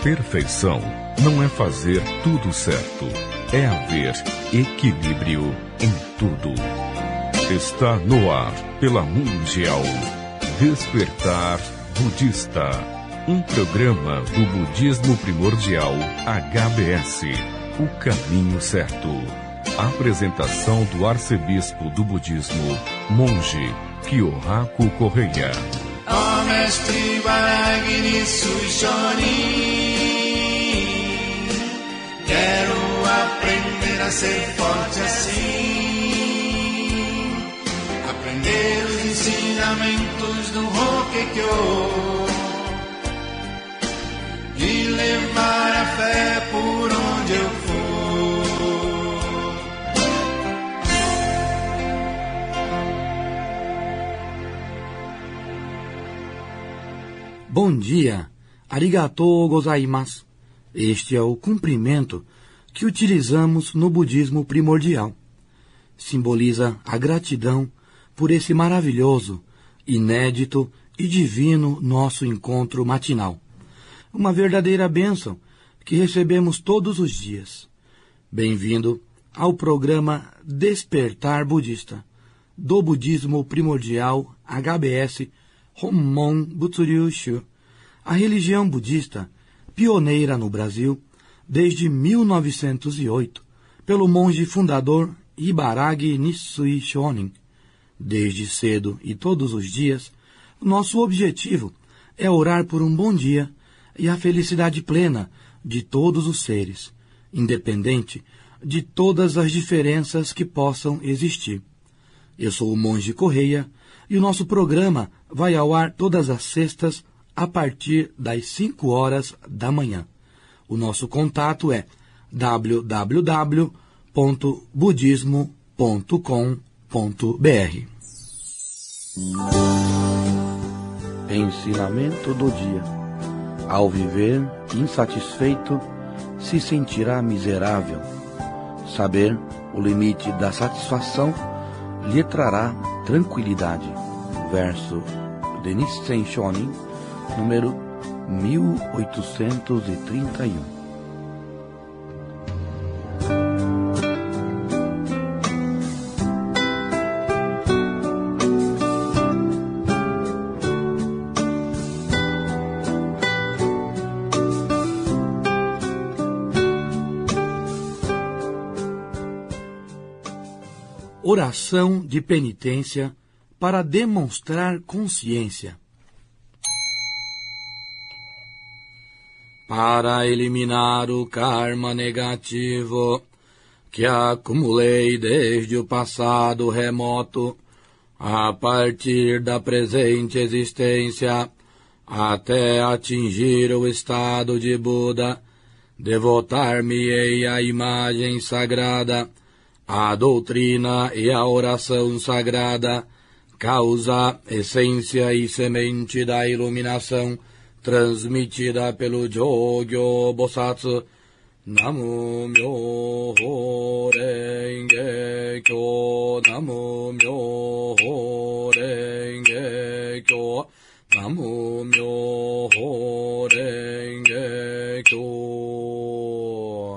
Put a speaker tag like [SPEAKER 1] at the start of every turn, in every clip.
[SPEAKER 1] Perfeição não é fazer tudo certo, é haver equilíbrio em tudo. Está no ar, pela Mundial, Despertar Budista, um programa do Budismo Primordial HBS, o caminho certo. Apresentação do arcebispo do budismo, monge Kyohaku Correia.
[SPEAKER 2] Ó mestre Varagini Suishoni, quero aprender a ser forte assim, aprender os ensinamentos do Hokkekyo e levar a fé por onde eu for.
[SPEAKER 3] Bom dia, arigatou gozaimasu. Este é o cumprimento que utilizamos no budismo primordial. Simboliza a gratidão por esse maravilhoso, inédito e divino nosso encontro matinal. Uma verdadeira bênção que recebemos todos os dias. Bem-vindo ao programa Despertar Budista, do Budismo Primordial HBS Hommon Butsuryu-shu, a religião budista pioneira no Brasil desde 1908, pelo monge fundador Ibaragi Nisui Shonin. Desde cedo e todos os dias, nosso objetivo é orar por um bom dia e a felicidade plena de todos os seres, independente de todas as diferenças que possam existir. Eu sou o monge Correia e o nosso programa vai ao ar todas as sextas a partir das 5 horas da manhã. O nosso contato é www.budismo.com.br. Ensinamento do dia. Ao viver insatisfeito, se sentirá miserável. Saber o limite da satisfação lhe trará tranquilidade. Verso de Nissen Shonin, número 1831. Oração de penitência para demonstrar consciência. Para eliminar o karma negativo que acumulei desde o passado remoto, a partir da presente existência, até atingir o estado de Buda, devotar-me-ei à imagem sagrada, a doutrina e a oração sagrada, causa, essência e semente da iluminação, transmitida pelo Jogyo Bosatsu. Namu Myoho Renge Kyo, Namu Myoho Renge Kyo, Namu Myoho Renge Kyo.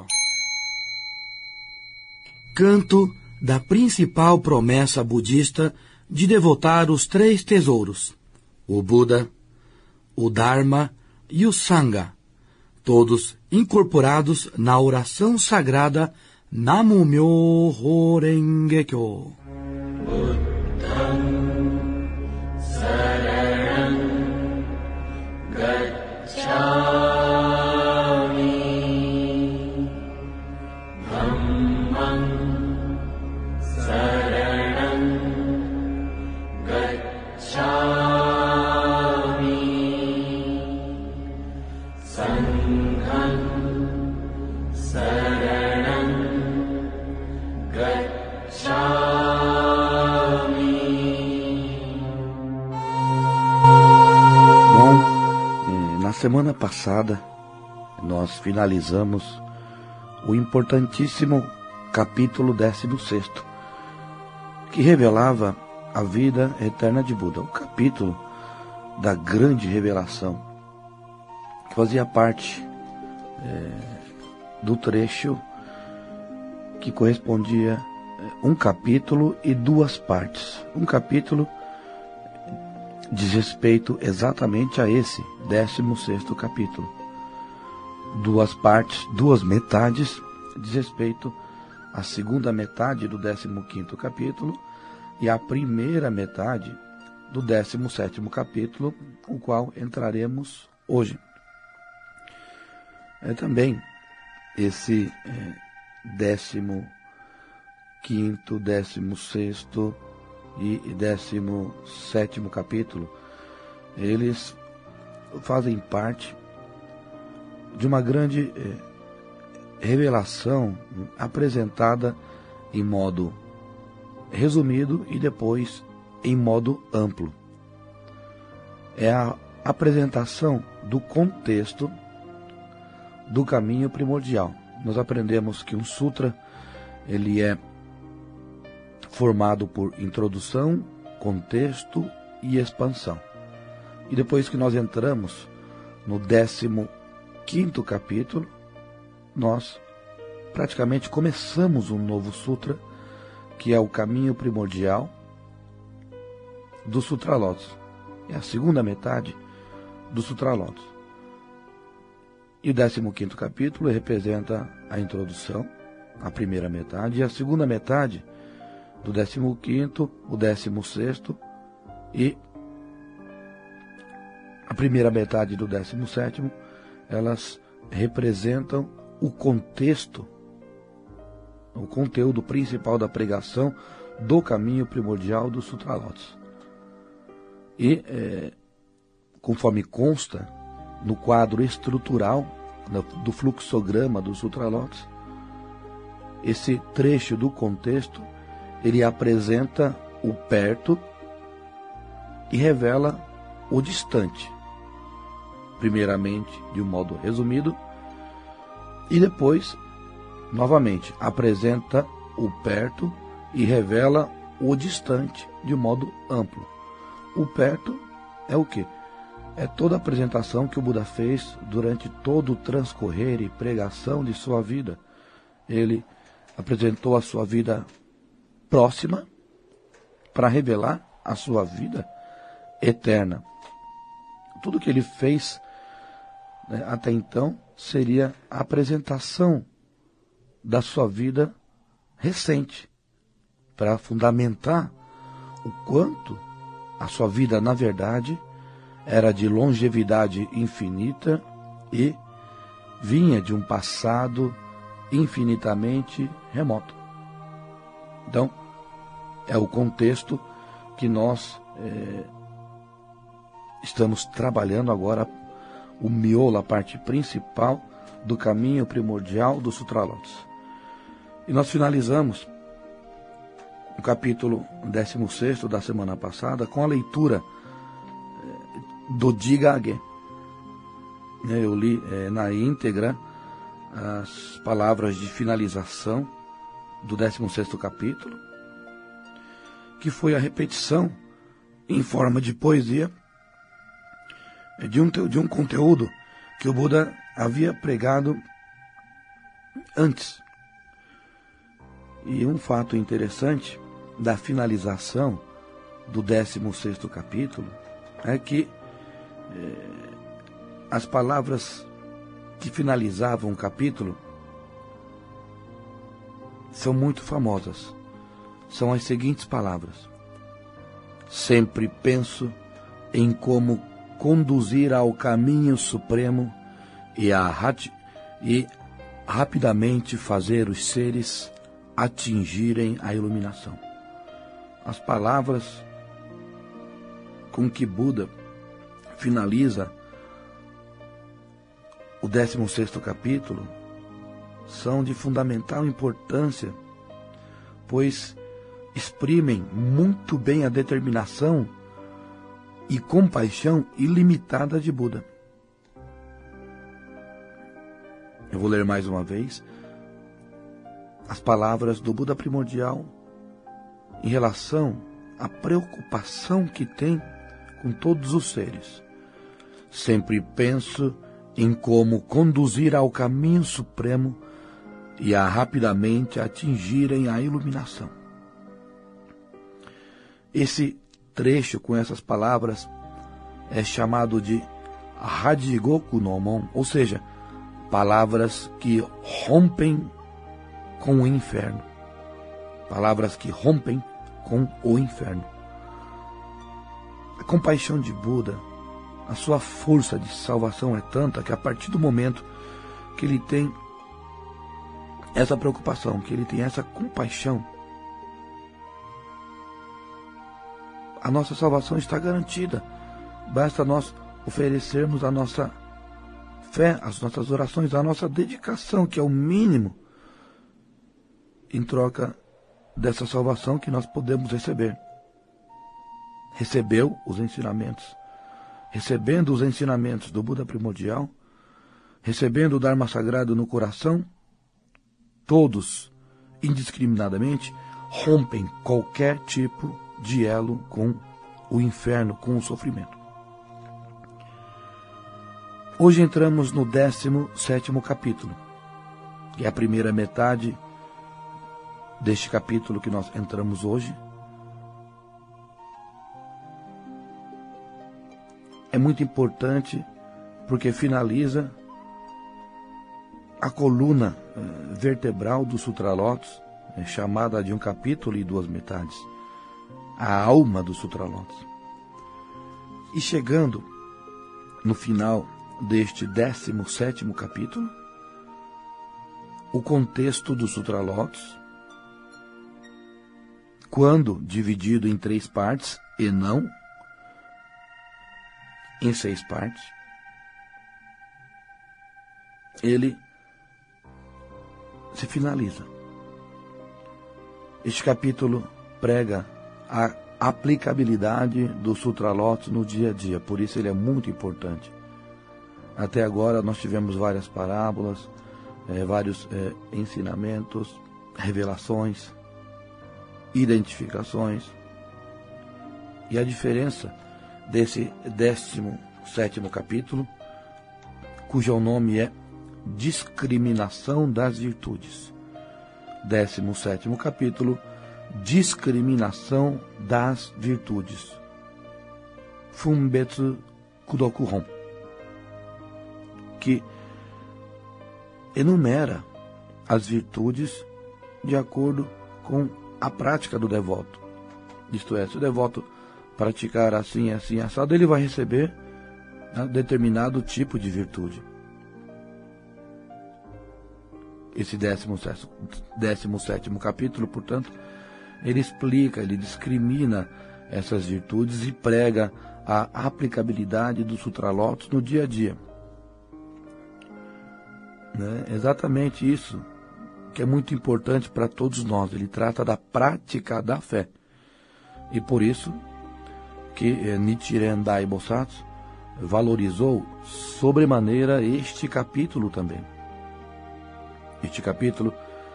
[SPEAKER 3] Canto da principal promessa budista de devotar os 3 tesouros, o Buda, o Dharma e o Sangha, todos incorporados na oração sagrada Namu Myoho Renge Kyo. Buddham Saranam Gacchami. Na semana passada, nós finalizamos o importantíssimo capítulo 16º, que revelava a vida eterna de Buda, o capítulo da grande revelação, que fazia parte do trecho que correspondia um capítulo e 2 partes. Um capítulo diz respeito exatamente a esse 16º capítulo. 2 partes, 2 metades, diz respeito à segunda metade do 15º capítulo e à primeira metade do 17º capítulo, o qual entraremos hoje. Também esse 15º, 16º e 17º capítulo, eles fazem parte de uma grande revelação apresentada em modo resumido e depois em modo amplo. É a apresentação do contexto do caminho primordial. Nós aprendemos que um sutra, ele é formado por introdução, contexto e expansão. E depois que nós entramos no 15º capítulo, nós praticamente começamos um novo sutra, que é o caminho primordial do Sutra Lotus. É a segunda metade do Sutra Lotus. E o 15º capítulo representa a introdução, a primeira metade, e a segunda metade do 15º, o 16º e a primeira metade do 17º, elas representam o contexto, o conteúdo principal da pregação do caminho primordial do Sutra Lotus. E, conforme consta no quadro estrutural do fluxograma do Sutra Lotus, esse trecho do contexto, ele apresenta o perto e revela o distante. Primeiramente, de um modo resumido, e depois, novamente, apresenta o perto e revela o distante de um modo amplo. O perto é o quê? É toda a apresentação que o Buda fez durante todo o transcorrer e pregação de sua vida. Ele apresentou a sua vida próxima para revelar a sua vida eterna. Tudo que ele fez, até então, seria a apresentação da sua vida recente, para fundamentar o quanto a sua vida, na verdade, era de longevidade infinita e vinha de um passado infinitamente remoto. Então, é o contexto que nós estamos trabalhando agora, o miolo, a parte principal do caminho primordial do Sutra Lotus. E nós finalizamos o capítulo 16º da semana passada com a leitura do Digage. Eu li na íntegra as palavras de finalização do 16º capítulo, que foi a repetição em forma de poesia de um conteúdo que o Buda havia pregado antes. E um fato interessante da finalização do 16º capítulo é que as palavras que finalizavam o capítulo são muito famosas. São as seguintes palavras: sempre penso em como conduzir ao caminho supremo e rapidamente fazer os seres atingirem a iluminação. As palavras com que Buda finaliza o 16º capítulo são de fundamental importância, pois exprimem muito bem a determinação e compaixão ilimitada de Buda. Eu vou ler mais uma vez as palavras do Buda primordial em relação à preocupação que tem com todos os seres. Sempre penso em como conduzir ao caminho supremo e a rapidamente atingirem a iluminação. Esse trecho com essas palavras é chamado de Hajigoku no Mon, ou seja, palavras que rompem com o inferno. Palavras que rompem com o inferno. A compaixão de Buda, a sua força de salvação é tanta que a partir do momento que ele tem essa preocupação, que ele tem essa compaixão, a nossa salvação está garantida. Basta nós oferecermos a nossa fé, as nossas orações, a nossa dedicação, que é o mínimo, em troca dessa salvação que nós podemos receber. Recebeu os ensinamentos. Recebendo os ensinamentos do Buda primordial, recebendo o Dharma sagrado no coração, todos, indiscriminadamente, rompem qualquer tipo de elo com o inferno, com o sofrimento. Hoje entramos no 17º capítulo, que é a primeira metade deste capítulo que nós entramos hoje. É muito importante porque finaliza a coluna vertebral do Sutra Lotus, chamada de um capítulo e duas metades, a alma do Sutra Lotus. E chegando no final deste 17º capítulo, o contexto do Sutra Lotus, quando dividido em 3 partes e não em 6 partes, ele se finaliza. Este capítulo prega a aplicabilidade do Sutra Lotus no dia a dia, por isso ele é muito importante. Até agora nós tivemos várias parábolas, vários ensinamentos, revelações, identificações. E a diferença desse 17º capítulo, cujo nome é Discriminação das Virtudes. 17º capítulo, Discriminação das Virtudes. Fumbetsu Kudoku-hon, que enumera as virtudes de acordo com a prática do devoto. Isto é, se o devoto praticar assim, assim, assado, ele vai receber determinado tipo de virtude. Esse 17º capítulo, portanto, ele explica, ele discrimina essas virtudes e prega a aplicabilidade do Sutra Lotus no dia a dia. Exatamente isso que é muito importante para todos nós. Ele trata da prática da fé. E por isso que Nichiren Dai Bosatsu valorizou sobremaneira este capítulo também. Este capítulo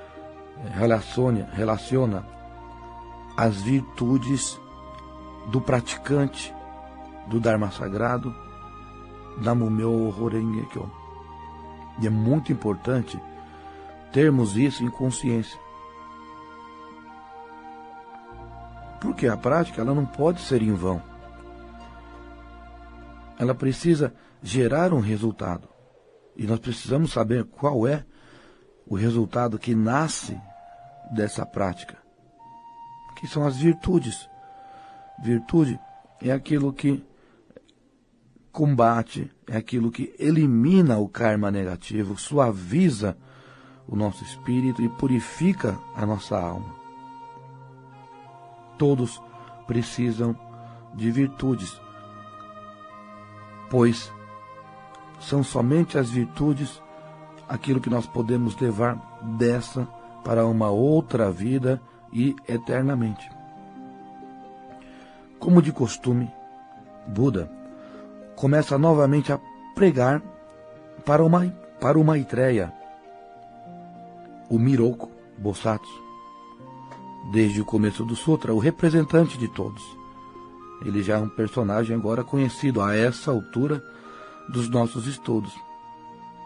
[SPEAKER 3] relaciona as virtudes do praticante do Dharma Sagrado, Namu-myo Renge-kyo. E é muito importante termos isso em consciência. Porque a prática ela não pode ser em vão. Ela precisa gerar um resultado. E nós precisamos saber qual é o resultado que nasce dessa prática, que são as virtudes. Virtude é aquilo que combate, é aquilo que elimina o karma negativo, suaviza o nosso espírito e purifica a nossa alma. Todos precisam de virtudes, pois são somente as virtudes aquilo que nós podemos levar dessa para uma outra vida e eternamente. Como de costume, Buda começa novamente a pregar para o Maitreya, o Miroku Bosatsu, desde o começo do Sutra, o representante de todos. Ele já é um personagem agora conhecido a essa altura dos nossos estudos.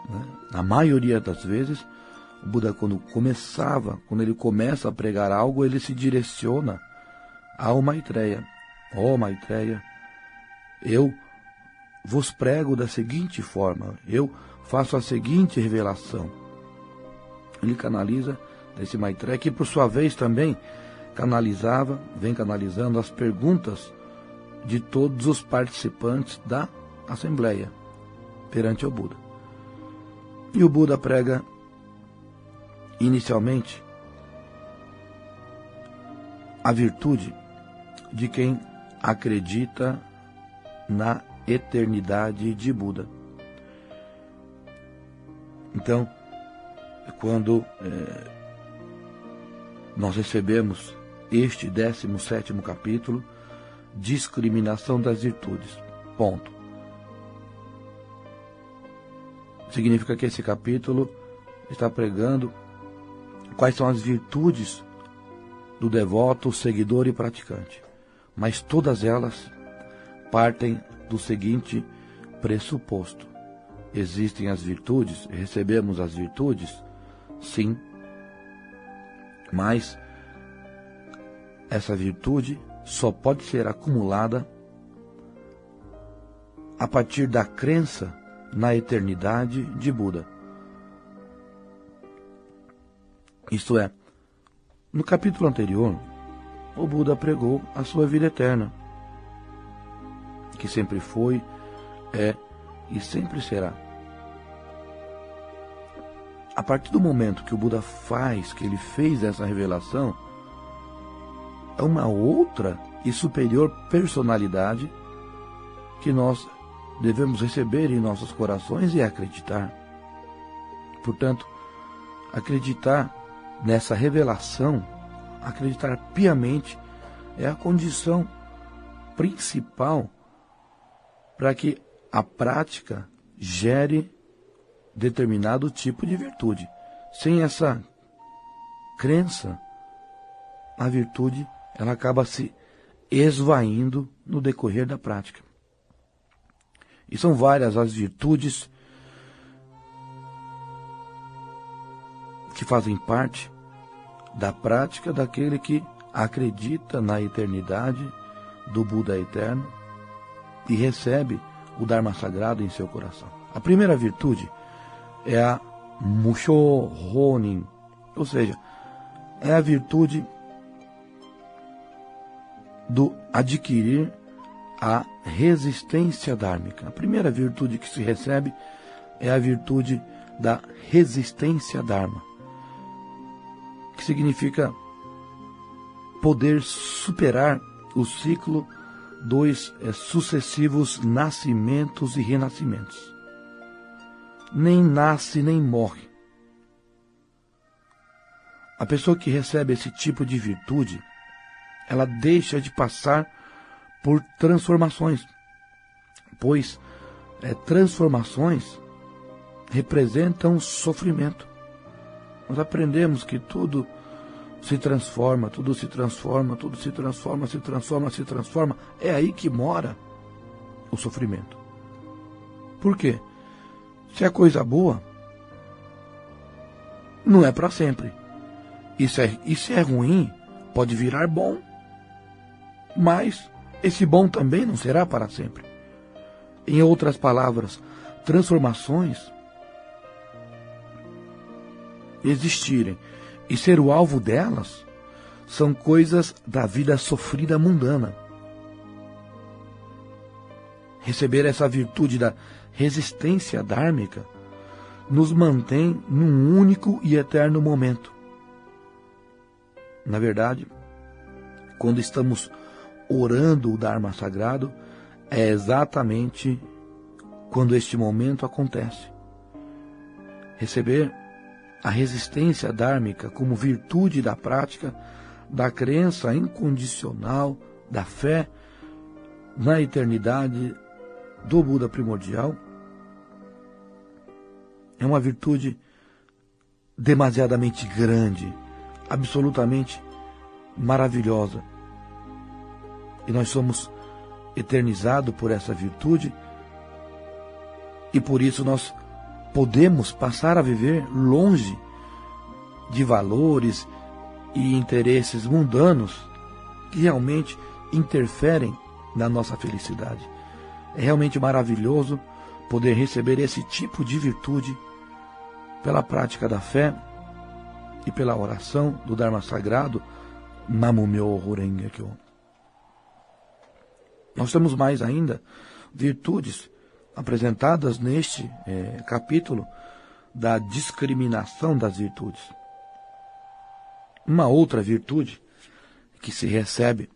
[SPEAKER 3] né? Na maioria das vezes, o Buda, quando ele começa a pregar algo, ele se direciona ao Maitreya. Ó Maitreya, eu vos prego da seguinte forma, eu faço a seguinte revelação. Ele canaliza esse Maitreya, que por sua vez também vem canalizando as perguntas de todos os participantes da Assembleia perante o Buda. E o Buda prega inicialmente a virtude de quem acredita na eternidade de Buda. Então, quando nós recebemos este 17º capítulo, discriminação das virtudes, ponto. Significa que esse capítulo está pregando quais são as virtudes do devoto, seguidor e praticante. Mas todas elas partem do seguinte pressuposto: existem as virtudes, recebemos as virtudes, sim, mas essa virtude só pode ser acumulada a partir da crença na eternidade de Buda. Isto é, no capítulo anterior, o Buda pregou a sua vida eterna, que sempre foi, é e sempre será. A partir do momento que o Buda que ele fez essa revelação, é uma outra e superior personalidade que nós devemos receber em nossos corações e acreditar. Portanto, acreditar nessa revelação, acreditar piamente, é a condição principal para que a prática gere determinado tipo de virtude. Sem essa crença, a virtude ela acaba se esvaindo no decorrer da prática. E são várias as virtudes que fazem parte da prática daquele que acredita na eternidade do Buda eterno e recebe o Dharma sagrado em seu coração. A primeira virtude é a Musho Honin, ou seja, é a virtude do adquirir a resistência dármica. A primeira virtude que se recebe é a virtude da resistência dharma, que significa poder superar o ciclo dos sucessivos nascimentos e renascimentos. Nem nasce nem morre. A pessoa que recebe esse tipo de virtude, ela deixa de passar por transformações, pois transformações representam sofrimento. Nós aprendemos que tudo se transforma, tudo se transforma, tudo se transforma, se transforma, se transforma. É aí que mora o sofrimento. Por quê? Se é coisa boa, não é para sempre. E se é ruim, pode virar bom. Mas esse bom também não será para sempre. Em outras palavras, transformações existirem e ser o alvo delas são coisas da vida sofrida mundana. Receber essa virtude da resistência dármica nos mantém num único e eterno momento. Na verdade, quando estamos orando o Dharma sagrado, é exatamente quando este momento acontece. Receber a resistência dármica como virtude da prática, da crença incondicional, da fé na eternidade do Buda primordial, é uma virtude demasiadamente grande, absolutamente maravilhosa. E nós somos eternizados por essa virtude e por isso nós podemos passar a viver longe de valores e interesses mundanos que realmente interferem na nossa felicidade. É realmente maravilhoso poder receber esse tipo de virtude pela prática da fé e pela oração do Dharma Sagrado, Namumyo Renge Kyo. Nós temos mais ainda virtudes apresentadas neste capítulo da discriminação das virtudes. Uma outra virtude que se recebe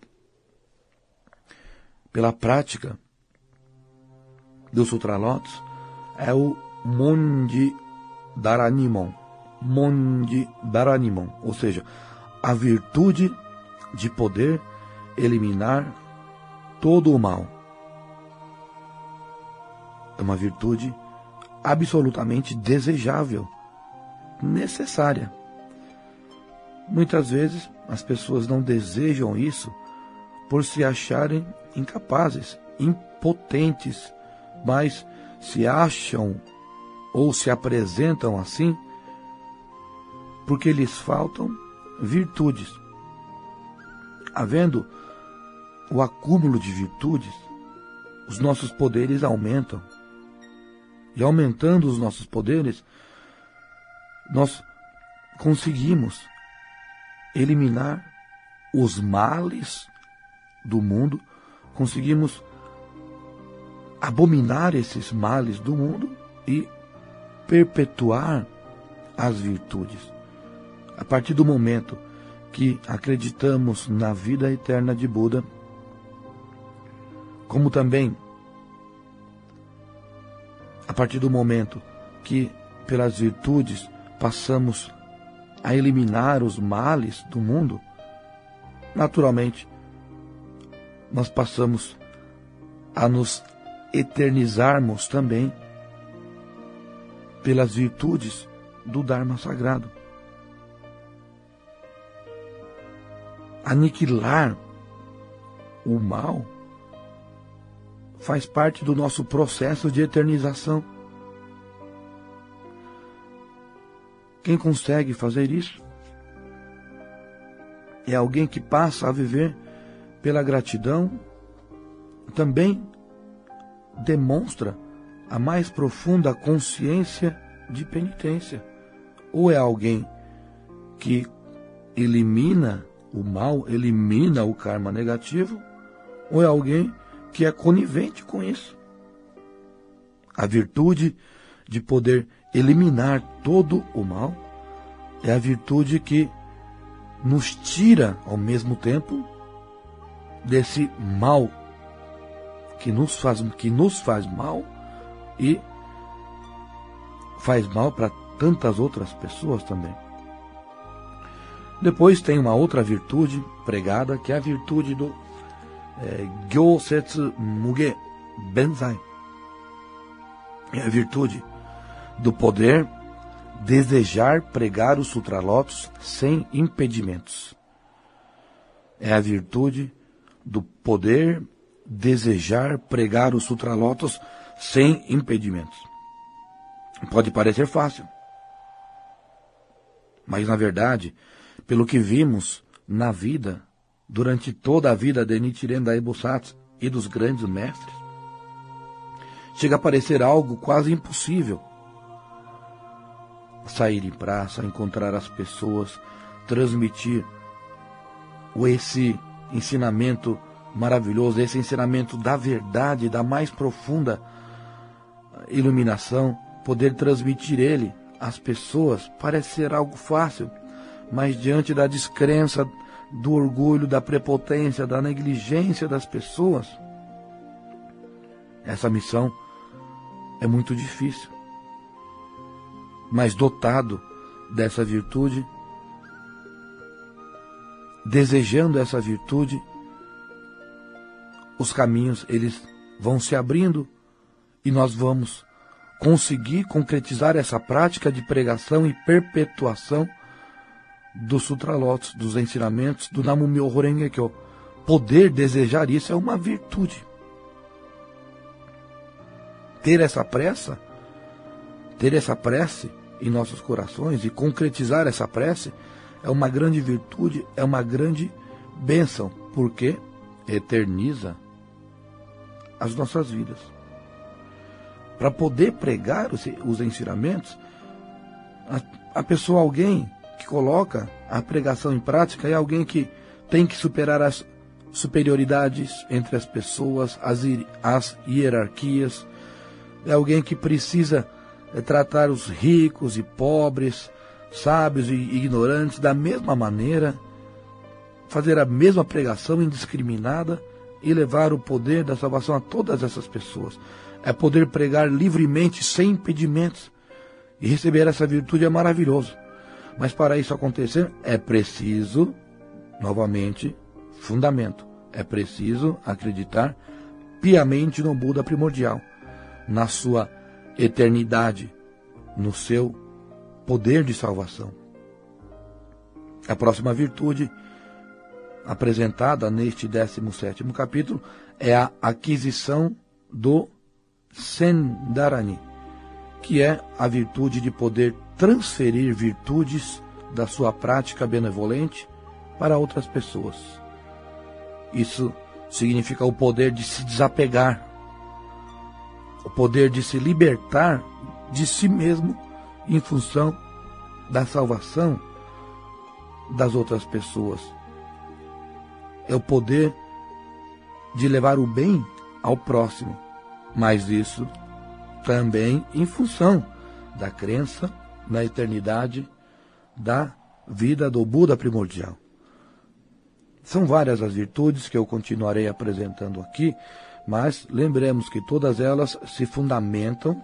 [SPEAKER 3] pela prática do Sutra Lotus é o Monji Dharanimon. Monji Dharanimon, ou seja, a virtude de poder eliminar todo o mal. É uma virtude absolutamente desejável, necessária. Muitas vezes as pessoas não desejam isso por se acharem incapazes, impotentes, mas se acham ou se apresentam assim porque lhes faltam virtudes. Havendo o acúmulo de virtudes, os nossos poderes aumentam. E aumentando os nossos poderes, nós conseguimos eliminar os males do mundo, conseguimos abominar esses males do mundo e perpetuar as virtudes. A partir do momento que acreditamos na vida eterna de Buda, como também a partir do momento que pelas virtudes passamos a eliminar os males do mundo, naturalmente nós passamos a nos eternizarmos também pelas virtudes do Dharma Sagrado. Aniquilar o mal faz parte do nosso processo de eternização. Quem consegue fazer isso é alguém que passa a viver pela gratidão, também demonstra a mais profunda consciência de penitência. Ou é alguém que elimina o mal, elimina o karma negativo, ou é alguém que é conivente com isso. A virtude de poder eliminar todo o mal é a virtude que nos tira ao mesmo tempo desse mal que nos faz mal e faz mal para tantas outras pessoas também. Depois tem uma outra virtude pregada, que é a virtude do Gyosetsu Muge Benzai. É a virtude do poder desejar pregar os Sutralotos sem impedimentos. É a virtude do poder desejar pregar os Sutralotos sem impedimentos. Pode parecer fácil, mas na verdade, pelo que vimos na vida, durante toda a vida de Nichiren Daibosatsu e dos grandes mestres, chega a parecer algo quase impossível. Sair em praça, encontrar as pessoas, transmitir esse ensinamento maravilhoso, esse ensinamento da verdade, da mais profunda iluminação, poder transmitir ele às pessoas, parece ser algo fácil, mas diante da descrença, do orgulho, da prepotência, da negligência das pessoas, essa missão é muito difícil. Mas dotado dessa virtude, desejando essa virtude, os caminhos eles vão se abrindo e nós vamos conseguir concretizar essa prática de pregação e perpetuação do Sutralotos, dos ensinamentos do Namumyo Renge Kyo. Poder desejar isso é uma virtude. Ter essa pressa, ter essa prece em nossos corações e concretizar essa prece é uma grande virtude, é uma grande bênção, porque eterniza as nossas vidas. Para poder pregar os ensinamentos, a pessoa, alguém que coloca a pregação em prática, é alguém que tem que superar as superioridades entre as pessoas, as hierarquias, é alguém que precisa tratar os ricos e pobres, sábios e ignorantes da mesma maneira, fazer a mesma pregação indiscriminada e levar o poder da salvação a todas essas pessoas. É poder pregar livremente, sem impedimentos. E receber essa virtude é maravilhoso. Mas para isso acontecer, é preciso, novamente, fundamento. É preciso acreditar piamente no Buda primordial, na sua eternidade, no seu poder de salvação. A próxima virtude apresentada neste 17º capítulo é a aquisição do Sendarani, que é a virtude de poder transferir virtudes da sua prática benevolente para outras pessoas. Isso significa o poder de se desapegar, o poder de se libertar de si mesmo em função da salvação das outras pessoas. É o poder de levar o bem ao próximo, mas isso também em função da crença na eternidade da vida do Buda primordial. São várias as virtudes que eu continuarei apresentando aqui, mas lembremos que todas elas se fundamentam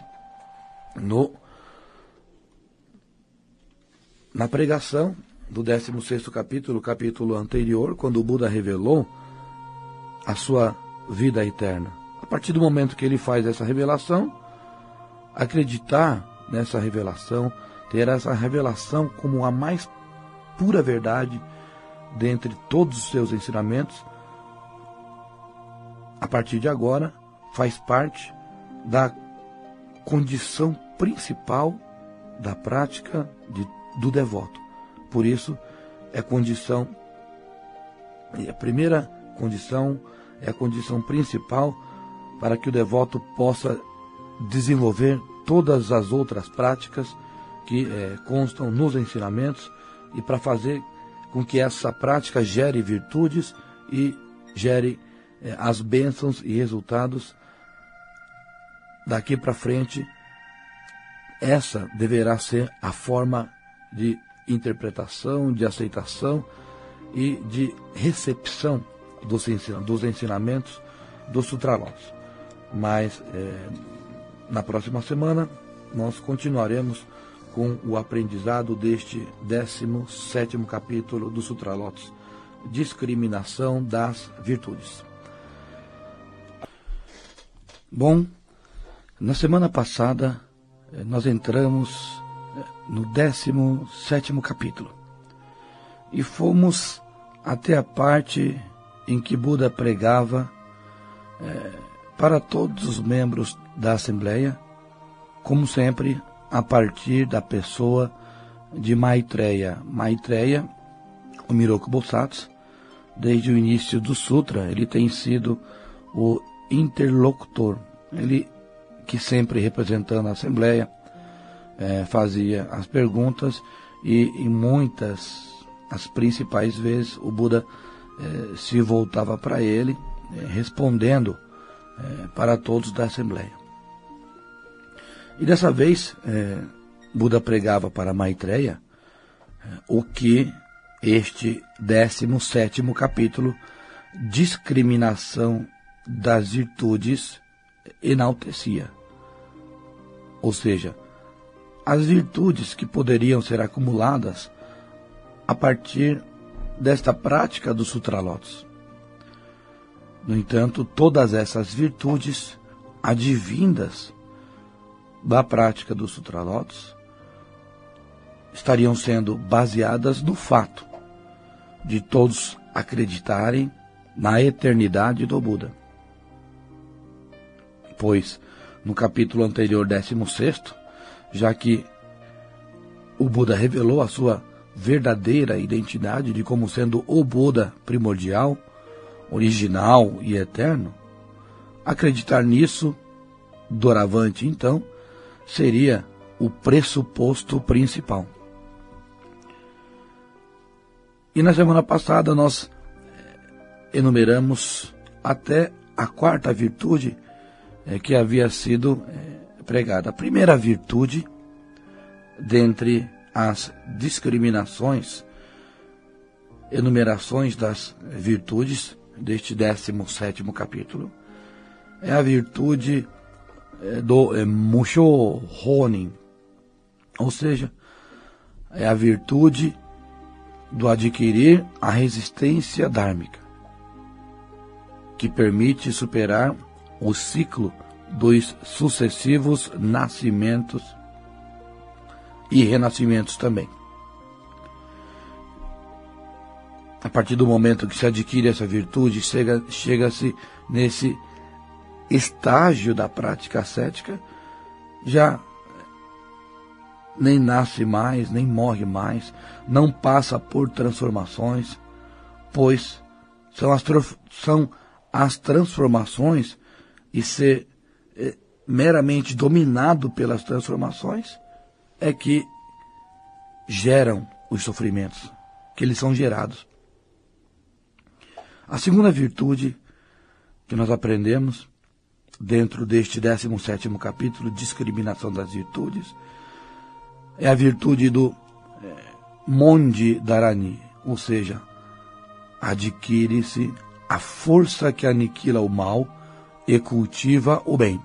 [SPEAKER 3] na pregação do 16º capítulo, capítulo anterior, quando o Buda revelou a sua vida eterna. A partir do momento que ele faz essa revelação, acreditar nessa revelação, ter essa revelação como a mais pura verdade dentre todos os seus ensinamentos, a partir de agora, faz parte da condição principal da prática do devoto. Por isso, é condição, a primeira condição, é a condição principal para que o devoto possa desenvolver todas as outras práticas que constam nos ensinamentos e para fazer com que essa prática gere virtudes e gere as bênçãos e resultados daqui para frente. Essa deverá ser a forma de interpretação, de aceitação e de recepção dos ensinamentos dos Sutralotos. Mas na próxima semana nós continuaremos com o aprendizado deste 17º capítulo dos Sutralotos, discriminação das virtudes. Bom, na semana passada nós entramos no 17º capítulo e fomos até a parte em que Buda pregava para todos os membros da Assembleia, como sempre, a partir da pessoa de Maitreya. Maitreya, o Miroku Bosatsu, desde o início do Sutra, ele tem sido o interlocutor. Ele, que sempre representando a Assembleia, fazia as perguntas e em muitas, as principais vezes, o Buda se voltava para ele, respondendo para todos da Assembleia. E dessa vez, Buda pregava para Maitreya o que este 17º capítulo, discriminação das virtudes, enaltecia. Ou seja, as virtudes que poderiam ser acumuladas a partir desta prática dos Sutralotos. No entanto, todas essas virtudes advindas da prática dos Sutralotos estariam sendo baseadas no fato de todos acreditarem na eternidade do Buda. Pois, no capítulo anterior, 16º, já que o Buda revelou a sua verdadeira identidade de como sendo o Buda primordial, original e eterno, acreditar nisso, doravante então, seria o pressuposto principal. E na semana passada nós enumeramos até a quarta virtude que havia sido pregada. A primeira virtude, dentre as discriminações, enumerações das virtudes deste 17º capítulo, é a virtude do Musho Honin, ou seja, é a virtude do adquirir a resistência dármica, que permite superar o ciclo dos sucessivos nascimentos e renascimentos também. A partir do momento que se adquire essa virtude, chega-se nesse estágio da prática ascética, já nem nasce mais, nem morre mais, não passa por transformações, pois são as transformações e ser meramente dominado pelas transformações é que geram os sofrimentos, que eles são gerados. A segunda virtude que nós aprendemos dentro deste 17º capítulo, Discriminação das Virtudes, é a virtude do Mondi Dharani, ou seja, adquire-se a força que aniquila o mal e cultiva o bem.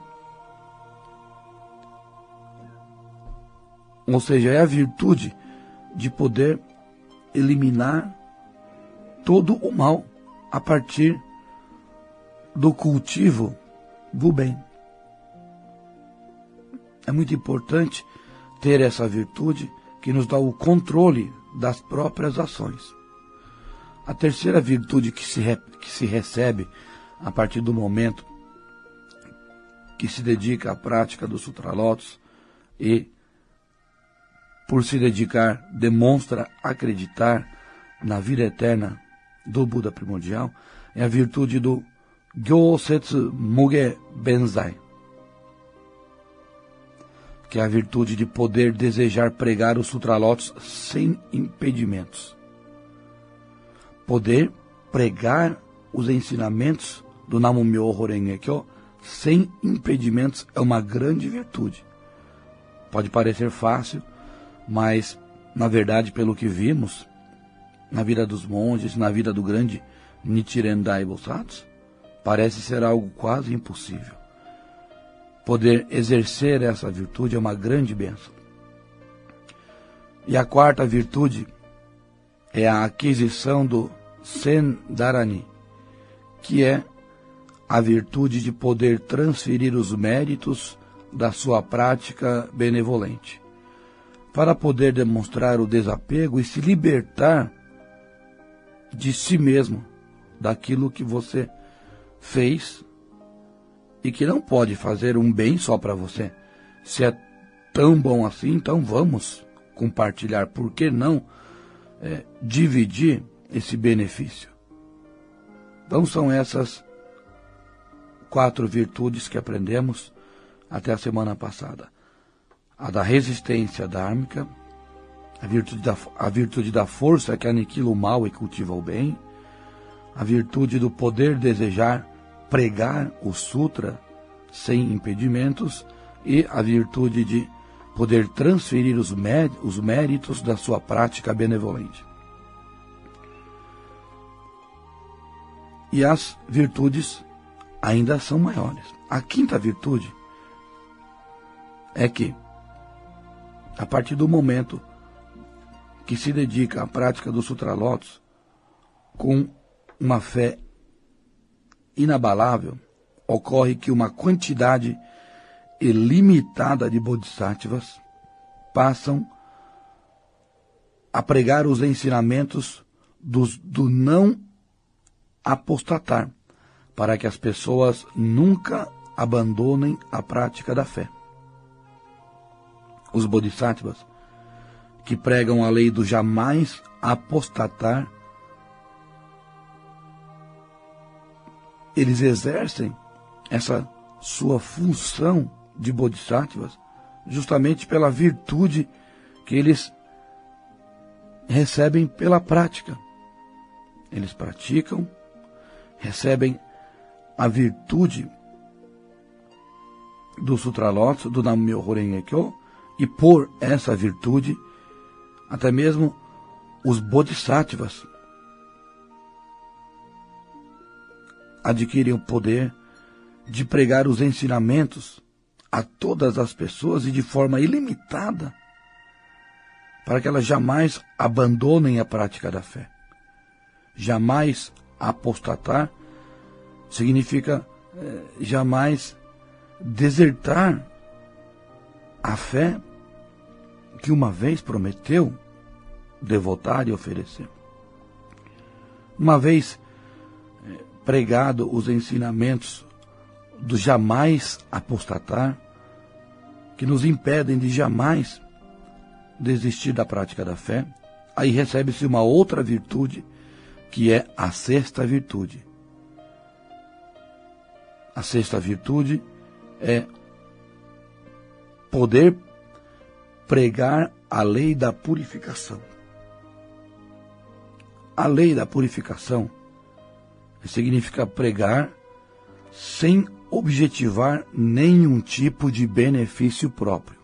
[SPEAKER 3] Ou seja, é a virtude de poder eliminar todo o mal a partir do cultivo do bem. É muito importante ter essa virtude que nos dá o controle das próprias ações. A terceira virtude que se recebe a partir do momento que se dedica à prática do Sutra Lotus e, por se dedicar, demonstra acreditar na vida eterna do Buda primordial, é a virtude do Gyosetsu Muge Benzai, que é a virtude de poder desejar pregar o Sutra Lotus sem impedimentos. Poder pregar os ensinamentos do Namu-myoho Renge-kyo sem impedimentos é uma grande virtude. Pode parecer fácil, mas, na verdade, pelo que vimos na vida dos monges, na vida do grande Nichiren Dai Bosatsu, parece ser algo quase impossível. Poder exercer essa virtude é uma grande bênção. E a quarta virtude é a aquisição do Sen Dharani, que é a virtude de poder transferir os méritos da sua prática benevolente, para poder demonstrar o desapego e se libertar de si mesmo, daquilo que você fez e que não pode fazer um bem só para você. Se é tão bom assim, então vamos compartilhar. Por que não dividir esse benefício? Então são essas 4 virtudes que aprendemos até a semana passada. A da resistência dármica, a virtude da força que aniquila o mal e cultiva o bem, a virtude do poder desejar pregar o Sutra sem impedimentos e a virtude de poder transferir os méritos da sua prática benevolente. E as virtudes ainda são maiores. A quinta virtude é que, a partir do momento que se dedica à prática do Sutra Lotus com uma fé inabalável, ocorre que uma quantidade ilimitada de bodhisattvas passam a pregar os ensinamentos do não apostatar, para que as pessoas nunca abandonem a prática da fé. os bodhisattvas, que pregam a lei do jamais apostatar, eles exercem essa sua função de bodhisattvas justamente pela virtude que eles recebem pela prática. Eles praticam, recebem a virtude do Sutralotos, do Nam-myoho Renge-kyo, e por essa virtude, até mesmo os bodhisattvas adquirem o poder de pregar os ensinamentos a todas as pessoas e de forma ilimitada, para que elas jamais abandonem a prática da fé. Jamais apostatar significa jamais desertar a fé que uma vez prometeu devotar e oferecer. Uma vez pregado os ensinamentos do jamais apostatar, que nos impedem de jamais desistir da prática da fé, aí recebe-se uma outra virtude, que é a sexta virtude. A sexta virtude é poder pregar a lei da purificação. A lei da purificação significa pregar sem objetivar nenhum tipo de benefício próprio.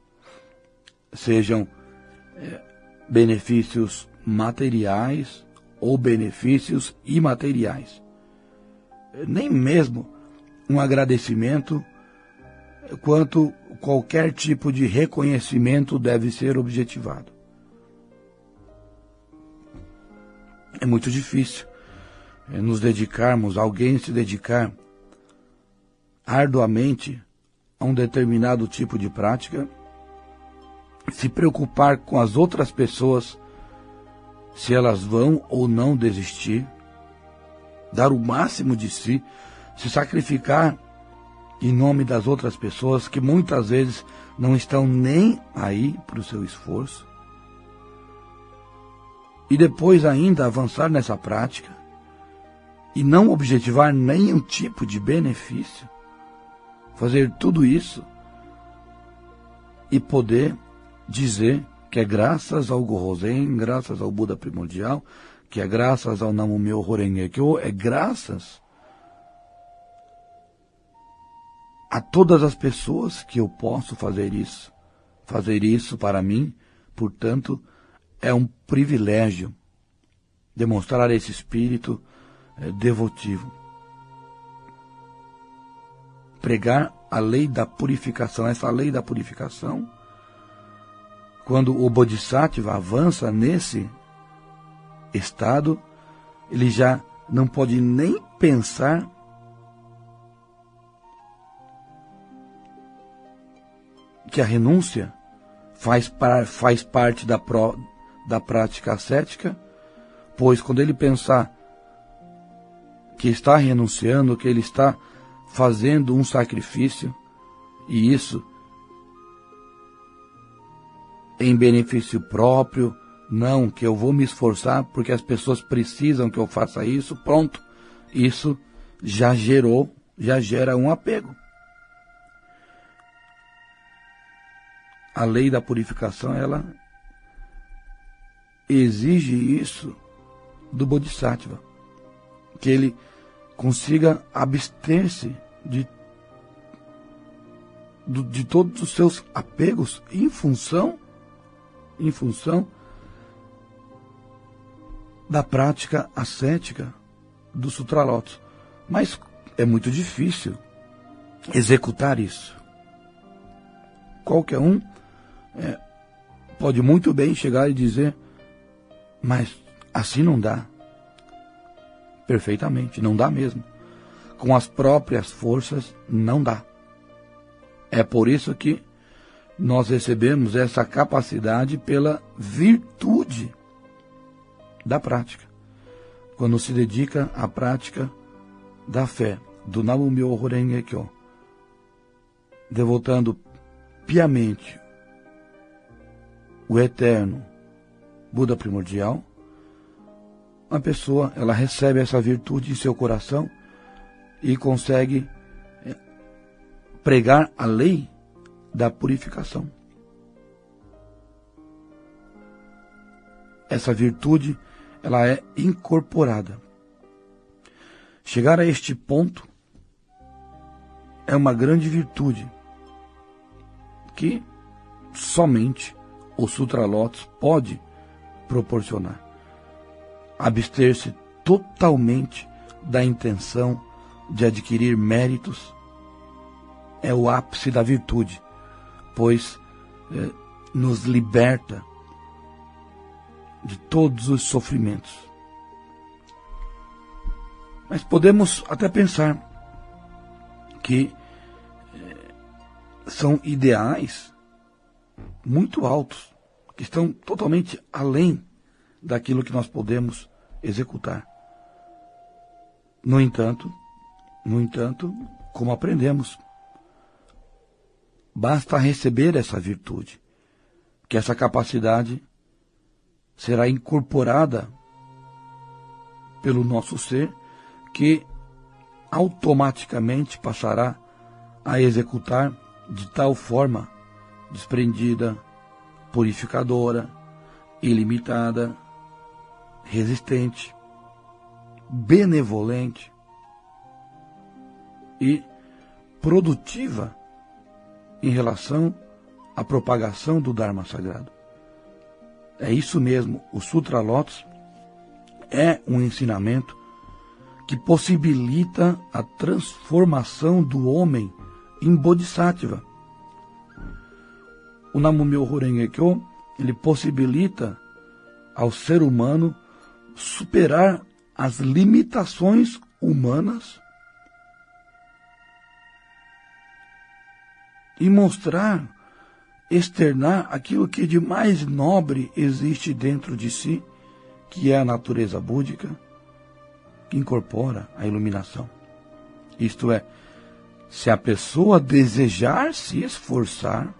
[SPEAKER 3] Sejam benefícios materiais ou benefícios imateriais. Nem mesmo um agradecimento quanto qualquer tipo de reconhecimento deve ser objetivado. É muito difícil nos dedicarmos, alguém se dedicar arduamente a um determinado tipo de prática, se preocupar com as outras pessoas, se elas vão ou não desistir, dar o máximo de si, se sacrificar em nome das outras pessoas que muitas vezes não estão nem aí para o seu esforço, e depois ainda avançar nessa prática e não objetivar nenhum tipo de benefício, fazer tudo isso e poder dizer que é graças ao Gohozen, graças ao Buda primordial, que é graças ao Nam-myoho Renge-kyo, é graças a todas as pessoas que eu posso fazer isso. Fazer isso para mim, portanto, é um privilégio demonstrar esse espírito devotivo. Pregar a lei da purificação. Essa lei da purificação, quando o Bodhisattva avança nesse estado, ele já não pode nem pensar que a renúncia faz parte da prática ascética, pois quando ele pensar que está renunciando, que ele está fazendo um sacrifício, e isso em benefício próprio, não, que eu vou me esforçar porque as pessoas precisam que eu faça isso, pronto, isso já gera um apego. A lei da purificação, ela exige isso do Bodhisattva, que ele consiga abster-se de todos os seus apegos em função da prática ascética do Sutralotos. Mas é muito difícil executar isso. Qualquer um pode muito bem chegar e dizer, mas assim não dá. Perfeitamente, não dá mesmo. Com as próprias forças, não dá. É por isso que nós recebemos essa capacidade pela virtude da prática. Quando se dedica à prática da fé, do Nam-myoho Renge-kyo, devotando piamente o eterno Buda primordial, a pessoa ela recebe essa virtude em seu coração e consegue pregar a lei da purificação. Essa virtude ela é incorporada. Chegar a este ponto é uma grande virtude que somente o Sutra Lotus pode proporcionar. Abster-se totalmente da intenção de adquirir méritos é o ápice da virtude, pois nos liberta de todos os sofrimentos. Mas podemos até pensar que são ideais muito altos, que estão totalmente além daquilo que nós podemos executar. No entanto, como aprendemos, basta receber essa virtude, que essa capacidade será incorporada pelo nosso ser, que automaticamente passará a executar de tal forma desprendida, purificadora, ilimitada, resistente, benevolente e produtiva em relação à propagação do Dharma sagrado. É isso mesmo, o Sutra Lotus é um ensinamento que possibilita a transformação do homem em Bodhisattva. O Namumyo Renge Kyo, ele possibilita ao ser humano superar as limitações humanas e mostrar, externar aquilo que de mais nobre existe dentro de si, que é a natureza búdica, que incorpora a iluminação. Isto é, se a pessoa desejar se esforçar,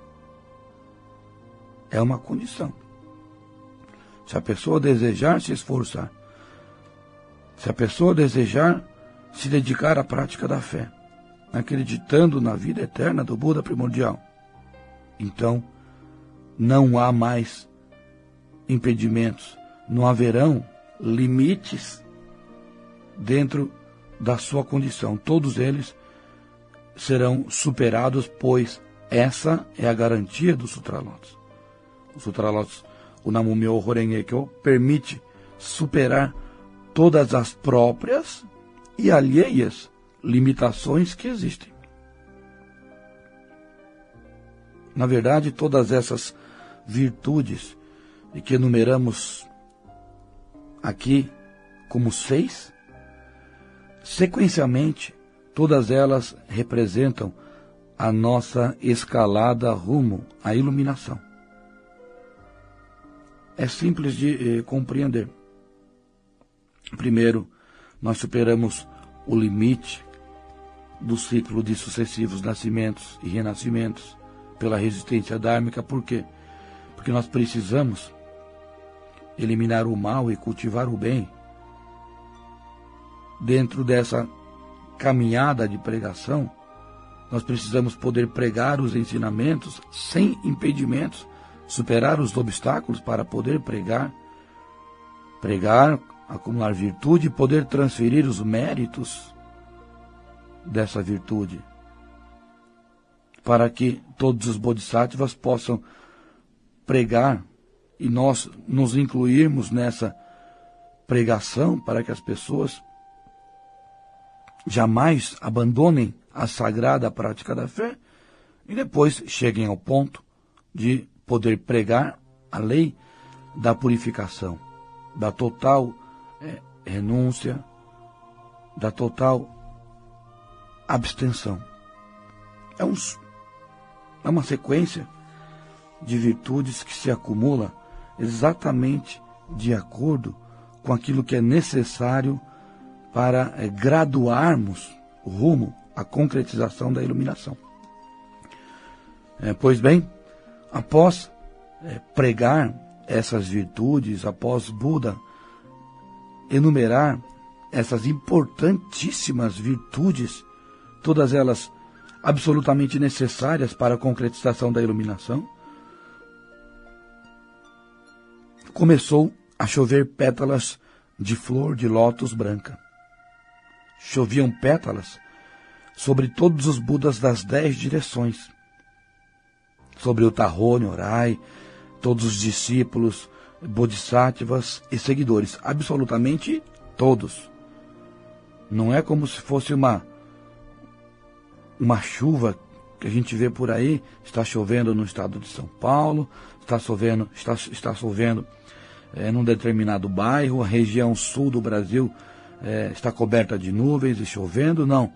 [SPEAKER 3] é uma condição. Se a pessoa desejar se esforçar, se a pessoa desejar se dedicar à prática da fé, acreditando na vida eterna do Buda primordial, então não há mais impedimentos, não haverão limites dentro da sua condição. Todos eles serão superados, pois essa é a garantia do Sutra Lotus. O Sutra Lotus, o Namumyo Renge Kyo, permite superar todas as próprias e alheias limitações que existem. Na verdade, todas essas virtudes e que enumeramos aqui como 6, sequencialmente, todas elas representam a nossa escalada rumo à iluminação. É simples de compreender. Primeiro, nós superamos o limite do ciclo de sucessivos nascimentos e renascimentos pela resistência dármica. Por quê? Porque nós precisamos eliminar o mal e cultivar o bem. Dentro dessa caminhada de pregação, nós precisamos poder pregar os ensinamentos sem impedimentos, superar os obstáculos para poder pregar, acumular virtude e poder transferir os méritos dessa virtude, para que todos os bodhisattvas possam pregar e nós nos incluirmos nessa pregação, para que as pessoas jamais abandonem a sagrada prática da fé e depois cheguem ao ponto de poder pregar a lei da purificação, da total renúncia, da total abstenção. É uma sequência de virtudes que se acumula exatamente de acordo com aquilo que é necessário para graduarmos o rumo à concretização da iluminação. Pois bem, após pregar essas virtudes, após Buda enumerar essas importantíssimas virtudes, todas elas absolutamente necessárias para a concretização da iluminação, começou a chover pétalas de flor de lótus branca. Choviam pétalas sobre todos os Budas das 10 direções, sobre o Tarô Nyorai, todos os discípulos, bodhisattvas e seguidores, absolutamente todos. Não é como se fosse uma chuva que a gente vê por aí. Está chovendo no estado de São Paulo, está chovendo num determinado bairro, a região sul do Brasil está coberta de nuvens e chovendo. Não.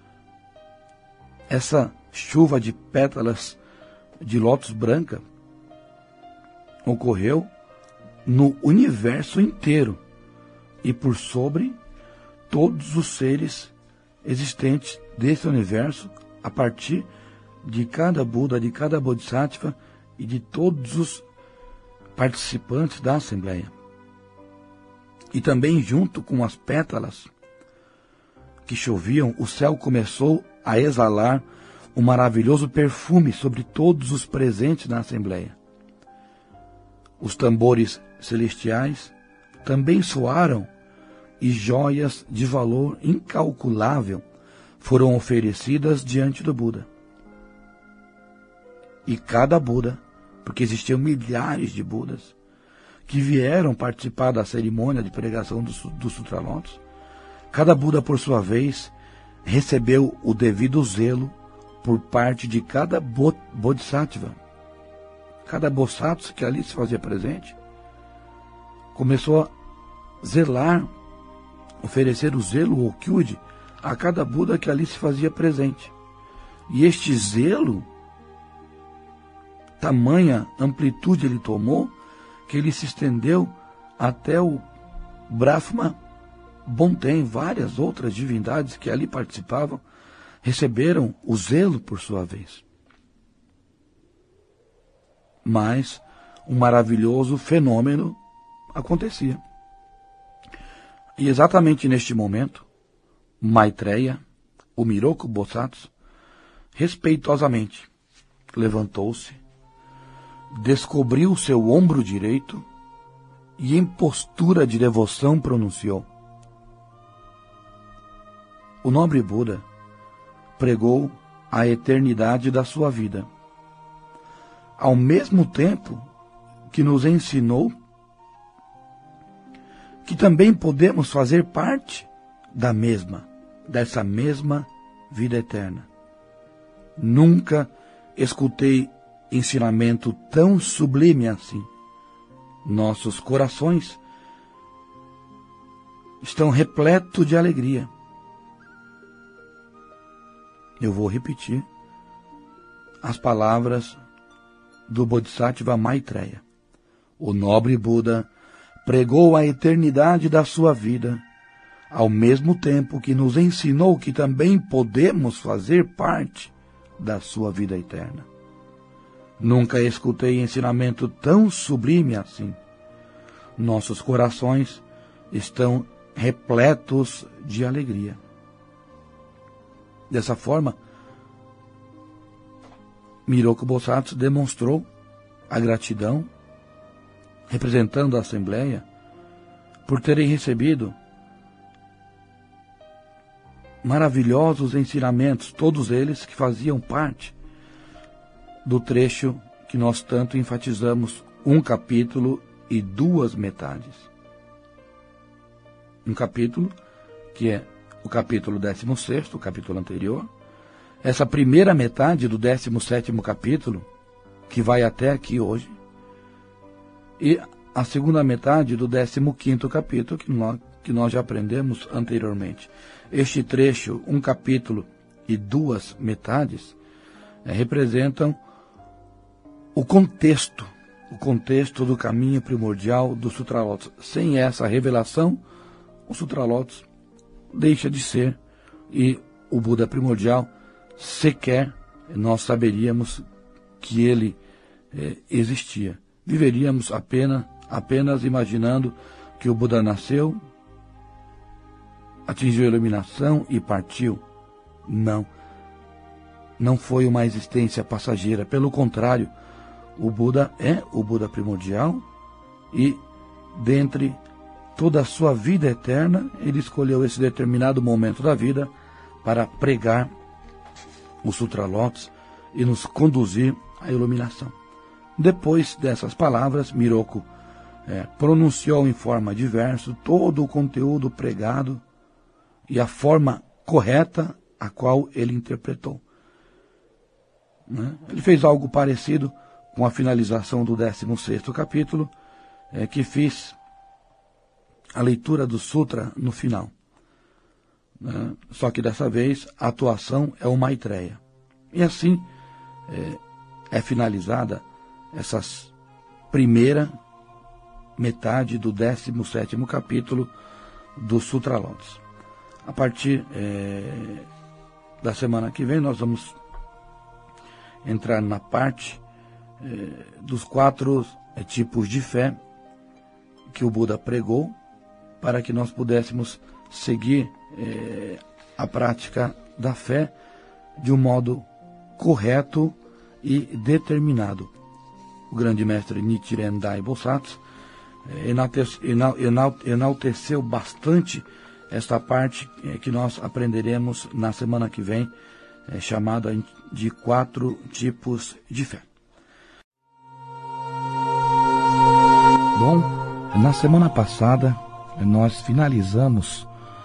[SPEAKER 3] Essa chuva de pétalas de lótus branca ocorreu no universo inteiro e por sobre todos os seres existentes desse universo, a partir de cada Buda, de cada Bodhisattva e de todos os participantes da Assembleia. E também junto com as pétalas que choviam, o céu começou a exalar um maravilhoso perfume sobre todos os presentes na Assembleia. Os tambores celestiais também soaram e joias de valor incalculável foram oferecidas diante do Buda. E cada Buda, porque existiam milhares de Budas que vieram participar da cerimônia de pregação do Sutra Lotus, cada Buda, por sua vez, recebeu o devido zelo por parte de cada Bodhisattva. Cada Bodhisattva que ali se fazia presente começou a zelar, oferecer o zelo ou kyuji a cada Buda que ali se fazia presente. E este zelo, tamanha amplitude ele tomou, que ele se estendeu até o Brahma Bonten. Várias outras divindades que ali participavam receberam o zelo por sua vez. Mas um maravilhoso fenômeno acontecia. E exatamente neste momento, Maitreya, o Miroku Bosatsu, respeitosamente levantou-se, descobriu seu ombro direito e em postura de devoção pronunciou: o nobre Buda pregou a eternidade da sua vida, ao mesmo tempo que nos ensinou que também podemos fazer parte dessa mesma vida eterna. Nunca escutei ensinamento tão sublime assim. Nossos corações estão repletos de alegria. Eu vou repetir as palavras do Bodhisattva Maitreya. O nobre Buda pregou a eternidade da sua vida, ao mesmo tempo que nos ensinou que também podemos fazer parte da sua vida eterna. Nunca escutei ensinamento tão sublime assim. Nossos corações estão repletos de alegria. Dessa forma, Miroku Bosatsu demonstrou a gratidão, representando a Assembleia, por terem recebido maravilhosos ensinamentos, todos eles que faziam parte do trecho que nós tanto enfatizamos, um capítulo e 2 metades. Um capítulo que é o capítulo 16º, o capítulo anterior, essa primeira metade do 17º capítulo, que vai até aqui hoje, e a segunda metade do 15º capítulo, que nós já aprendemos anteriormente. Este trecho, um capítulo e 2 metades, representam o contexto do caminho primordial do Sutra Lotus. Sem essa revelação, o Sutra Lotus deixa de ser, e o Buda primordial, sequer nós saberíamos que ele existia. viveríamos apenas imaginando que o Buda nasceu, atingiu a iluminação e partiu. Não foi uma existência passageira. Pelo contrário, o Buda é o Buda primordial e, dentre toda a sua vida eterna, ele escolheu esse determinado momento da vida para pregar o Sutra Lotus e nos conduzir à iluminação. Depois dessas palavras, Miroku pronunciou em forma de verso todo o conteúdo pregado e a forma correta a qual ele interpretou. Ele fez algo parecido com a finalização do 16º capítulo, que fiz a leitura do Sutra no final. Só que dessa vez a atuação é o Maitreya. E assim é finalizada essa primeira metade do 17º capítulo do Sutra Lotus. A partir da semana que vem nós vamos entrar na parte dos 4 tipos de fé que o Buda pregou, para que nós pudéssemos seguir a prática da fé de um modo correto e determinado. O grande mestre Nichiren Dai Bosatsu enalteceu bastante esta parte que nós aprenderemos na semana que vem, chamada de 4 tipos de fé. Bom, na semana passada nós finalizamos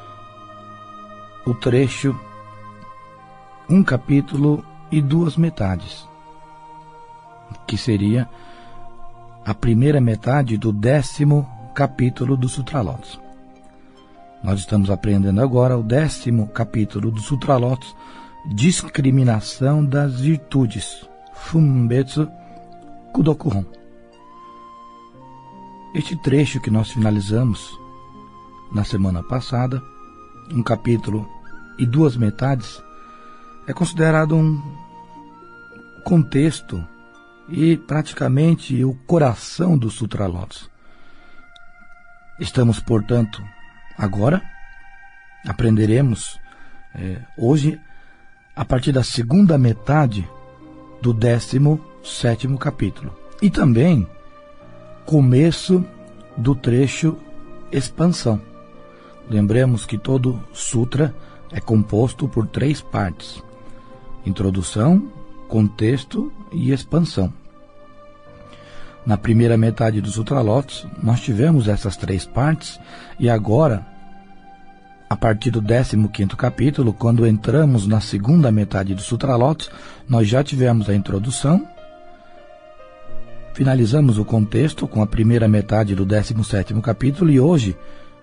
[SPEAKER 3] o trecho, um capítulo e 2 metades, que seria a primeira metade do 10º capítulo do Sutra Lotus. Nós estamos aprendendo agora o 10º capítulo do Sutra Lotus, Discriminação das Virtudes, Fumbetsu Kudokuhon. Este trecho que nós finalizamos na semana passada, um capítulo e 2 metades, é considerado um contexto e praticamente o coração do Sutra Lotus. Estamos, portanto, agora aprenderemos hoje a partir da segunda metade do 17º capítulo e também começo do trecho expansão. Lembremos que todo sutra é composto por 3 partes: introdução, contexto e expansão. Na primeira metade do Sutra Lotus, nós tivemos essas 3 partes, e agora, a partir do 15º capítulo, quando entramos na segunda metade do Sutra Lotus, nós já tivemos a introdução, finalizamos o contexto com a primeira metade do 17º capítulo, e hoje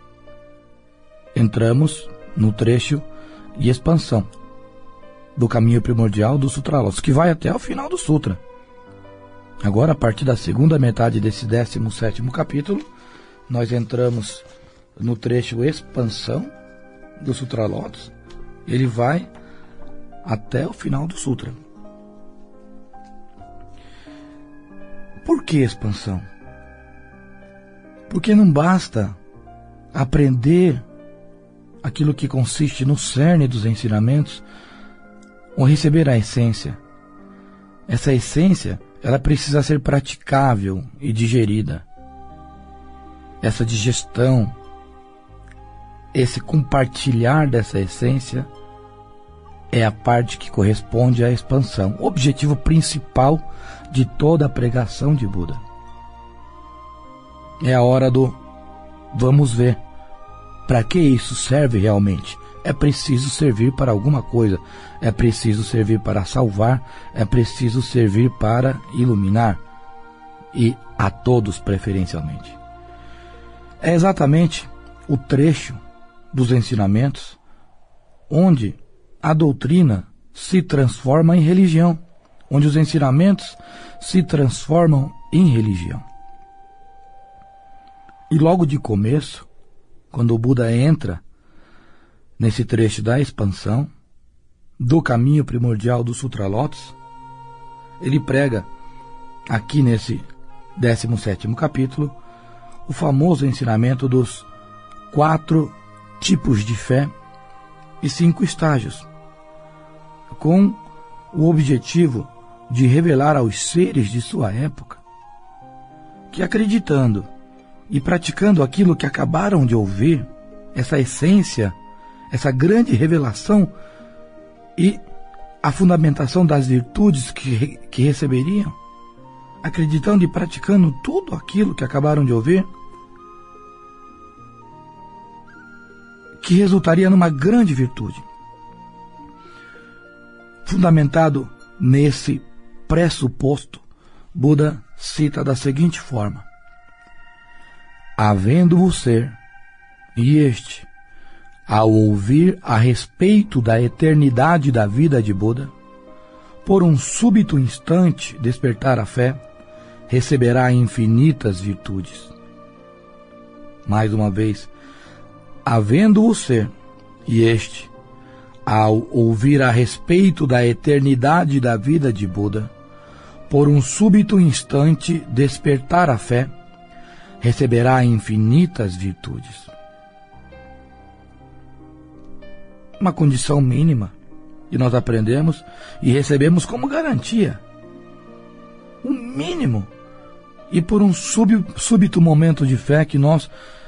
[SPEAKER 3] entramos no trecho de expansão do caminho primordial do Sutra Lotus, que vai até o final do Sutra. Agora, a partir da segunda metade desse 17º capítulo, nós entramos no trecho expansão do Sutra Lotus. Ele vai até o final do Sutra. Por que expansão? Porque não basta aprender aquilo que consiste no cerne dos ensinamentos ou receber a essência. Essa essência, ela precisa ser praticável e digerida. Essa digestão, esse compartilhar dessa essência é a parte que corresponde à expansão, o objetivo principal de toda a pregação de Buda. É a hora do vamos ver. Para que isso serve realmente? É preciso servir para alguma coisa, é preciso servir para salvar, é preciso servir para iluminar, e a todos preferencialmente. É exatamente o trecho dos ensinamentos onde a doutrina se transforma em religião, onde os ensinamentos se transformam em religião. E logo de começo, quando o Buda entra nesse trecho da expansão do caminho primordial do Sutra Lotus, ele prega aqui nesse 17º capítulo, o famoso ensinamento dos 4 tipos de fé e 5 estágios, com o objetivo de revelar aos seres de sua época que, acreditando e praticando aquilo que acabaram de ouvir, essa essência, essa grande revelação e a fundamentação das virtudes que receberiam, acreditando e praticando tudo aquilo que acabaram de ouvir, que resultaria numa grande virtude. Fundamentado nesse pressuposto, Buda cita da seguinte forma: havendo o ser, e este, ao ouvir a respeito da eternidade da vida de Buda, por um súbito instante despertar a fé, receberá infinitas virtudes. Mais uma vez, havendo o ser, e este, ao ouvir a respeito da eternidade da vida de Buda, por um súbito instante despertar a fé, receberá infinitas virtudes. Uma condição mínima que nós aprendemos e recebemos como garantia. O mínimo. E por um súbito momento de fé que nós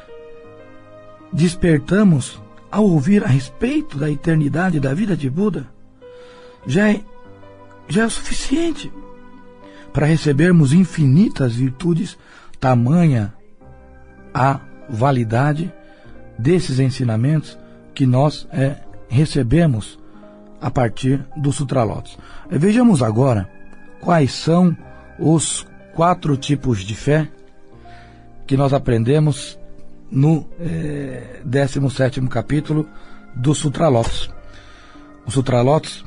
[SPEAKER 3] despertamos ao ouvir a respeito da eternidade da vida de Buda, já é o suficiente para recebermos infinitas virtudes, tamanha a validade desses ensinamentos que nós recebemos a partir do Sutra Lotus. Vejamos agora quais são os 4 tipos de fé que nós aprendemos no 17º capítulo do Sutra Lotus. O Sutra Lotus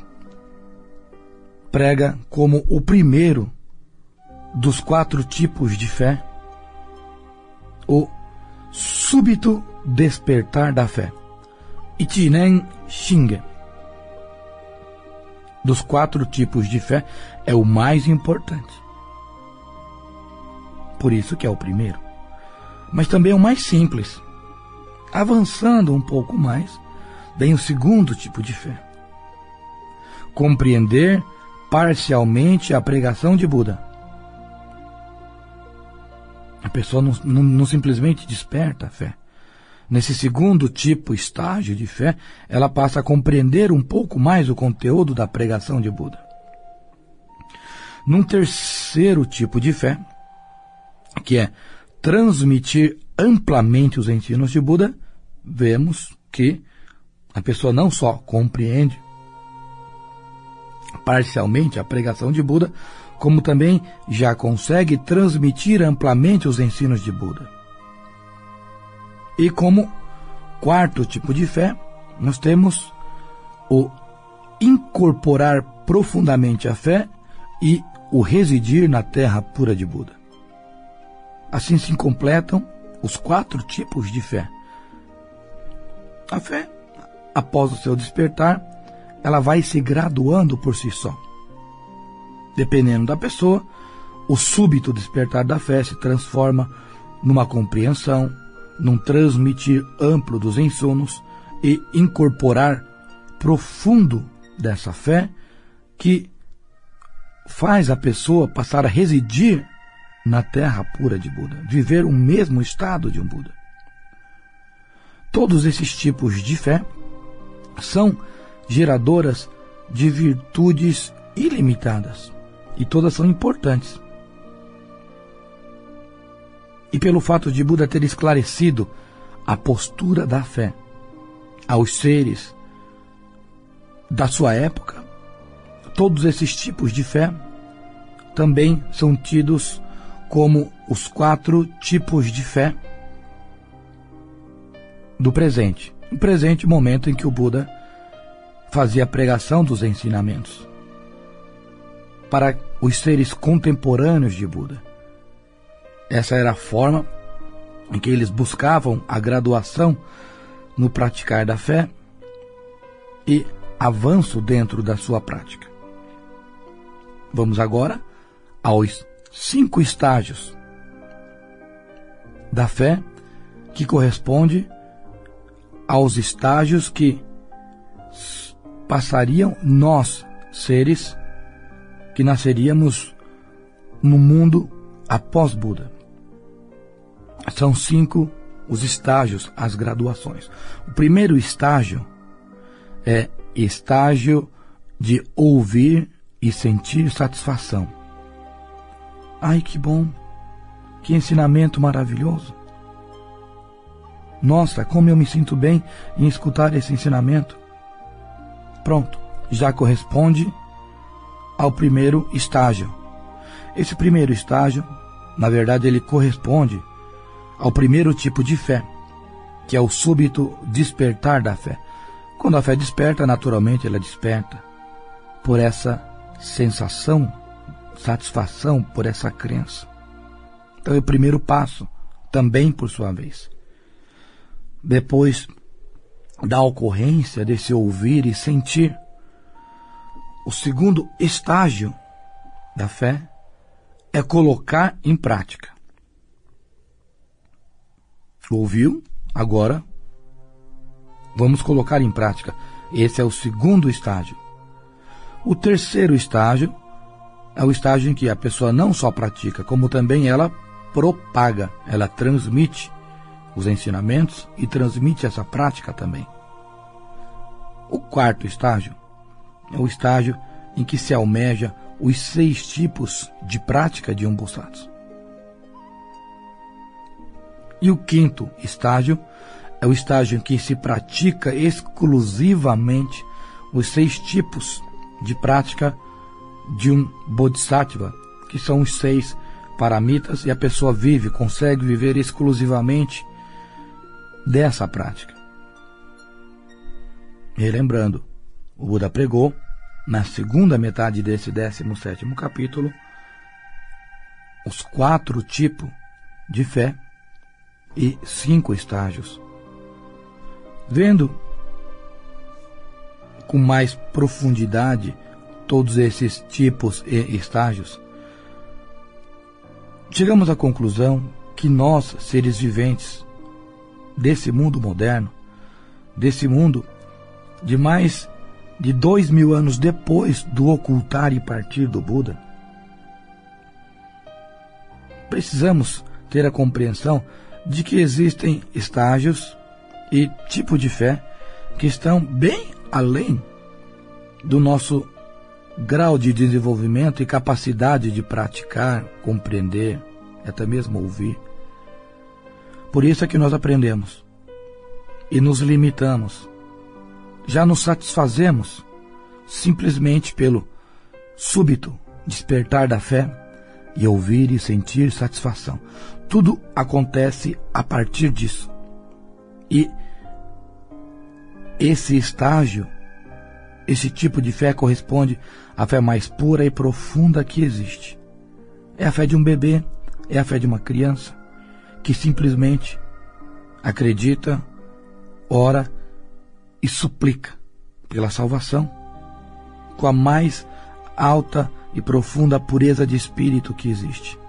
[SPEAKER 3] prega como o primeiro dos 4 tipos de fé o súbito despertar da fé. Ichinen Shinge. Dos 4 tipos de fé, é o mais importante. Por isso que é o primeiro. Mas também é o mais simples. Avançando um pouco mais, vem o segundo tipo de fé. Compreender parcialmente a pregação de Buda. A pessoa não simplesmente desperta a fé. Nesse segundo estágio de fé, ela passa a compreender um pouco mais o conteúdo da pregação de Buda. Num terceiro tipo de fé, que é transmitir amplamente os ensinos de Buda, vemos que a pessoa não só compreende parcialmente a pregação de Buda, como também já consegue transmitir amplamente os ensinos de Buda. E como quarto tipo de fé, nós temos o incorporar profundamente a fé e o residir na terra pura de Buda. Assim se completam os 4 tipos de fé. A fé, após o seu despertar, ela vai se graduando por si só. Dependendo da pessoa, o súbito despertar da fé se transforma numa compreensão, num transmitir amplo dos ensinos e incorporar profundo dessa fé que faz a pessoa passar a residir na terra pura de Buda, viver o mesmo estado de um Buda. Todos esses tipos de fé são geradoras de virtudes ilimitadas e todas são importantes. E pelo fato de Buda ter esclarecido a postura da fé aos seres da sua época, todos esses tipos de fé também são tidos como os 4 tipos de fé do presente. No presente momento em que o Buda fazia a pregação dos ensinamentos para os seres contemporâneos de Buda. Essa era a forma em que eles buscavam a graduação no praticar da fé e avanço dentro da sua prática. Vamos agora aos 5 estágios da fé, que corresponde aos estágios que passariam nós, seres que nasceríamos no mundo após Buda. São 5 os estágios, as graduações. O primeiro estágio é estágio de ouvir e sentir satisfação. Ai, que bom! Que ensinamento maravilhoso! Nossa, como eu me sinto bem em escutar esse ensinamento. Pronto, já corresponde ao primeiro estágio. Esse primeiro estágio, na verdade, ele corresponde ao primeiro tipo de fé, que é o súbito despertar da fé. Quando a fé desperta, naturalmente ela desperta por essa sensação, satisfação, por essa crença. Então é o primeiro passo, também por sua vez. Depois da ocorrência desse ouvir e sentir, o segundo estágio da fé é colocar em prática. Ouviu? Agora vamos colocar em prática. Esse é o segundo estágio. O terceiro estágio é o estágio em que a pessoa não só pratica, como também ela propaga, ela transmite os ensinamentos e transmite essa prática também. O quarto estágio é o estágio em que se almeja os 6 tipos de prática de um Bodhisattva. E o quinto estágio é o estágio em que se pratica exclusivamente os 6 tipos de prática de um Bodhisattva, que são os 6 paramitas, e a pessoa consegue viver exclusivamente dessa prática. E lembrando, o Buda pregou, na segunda metade desse 17º capítulo, os 4 tipos de fé e 5 estágios. Vendo com mais profundidade todos esses tipos e estágios, chegamos à conclusão que nós, seres viventes desse mundo moderno, desse mundo de mais de 2000 anos depois do ocultar e partir do Buda, precisamos ter a compreensão de que existem estágios e tipo de fé que estão bem além do nosso grau de desenvolvimento e capacidade de praticar, compreender, até mesmo ouvir. Por isso é que nós aprendemos e nos limitamos. Já nos satisfazemos simplesmente pelo súbito despertar da fé e ouvir e sentir satisfação. Tudo acontece a partir disso. E esse estágio, esse tipo de fé corresponde à fé mais pura e profunda que existe. É a fé de um bebê, é a fé de uma criança que simplesmente acredita, ora e suplica pela salvação com a mais alta e profunda pureza de espírito que existe.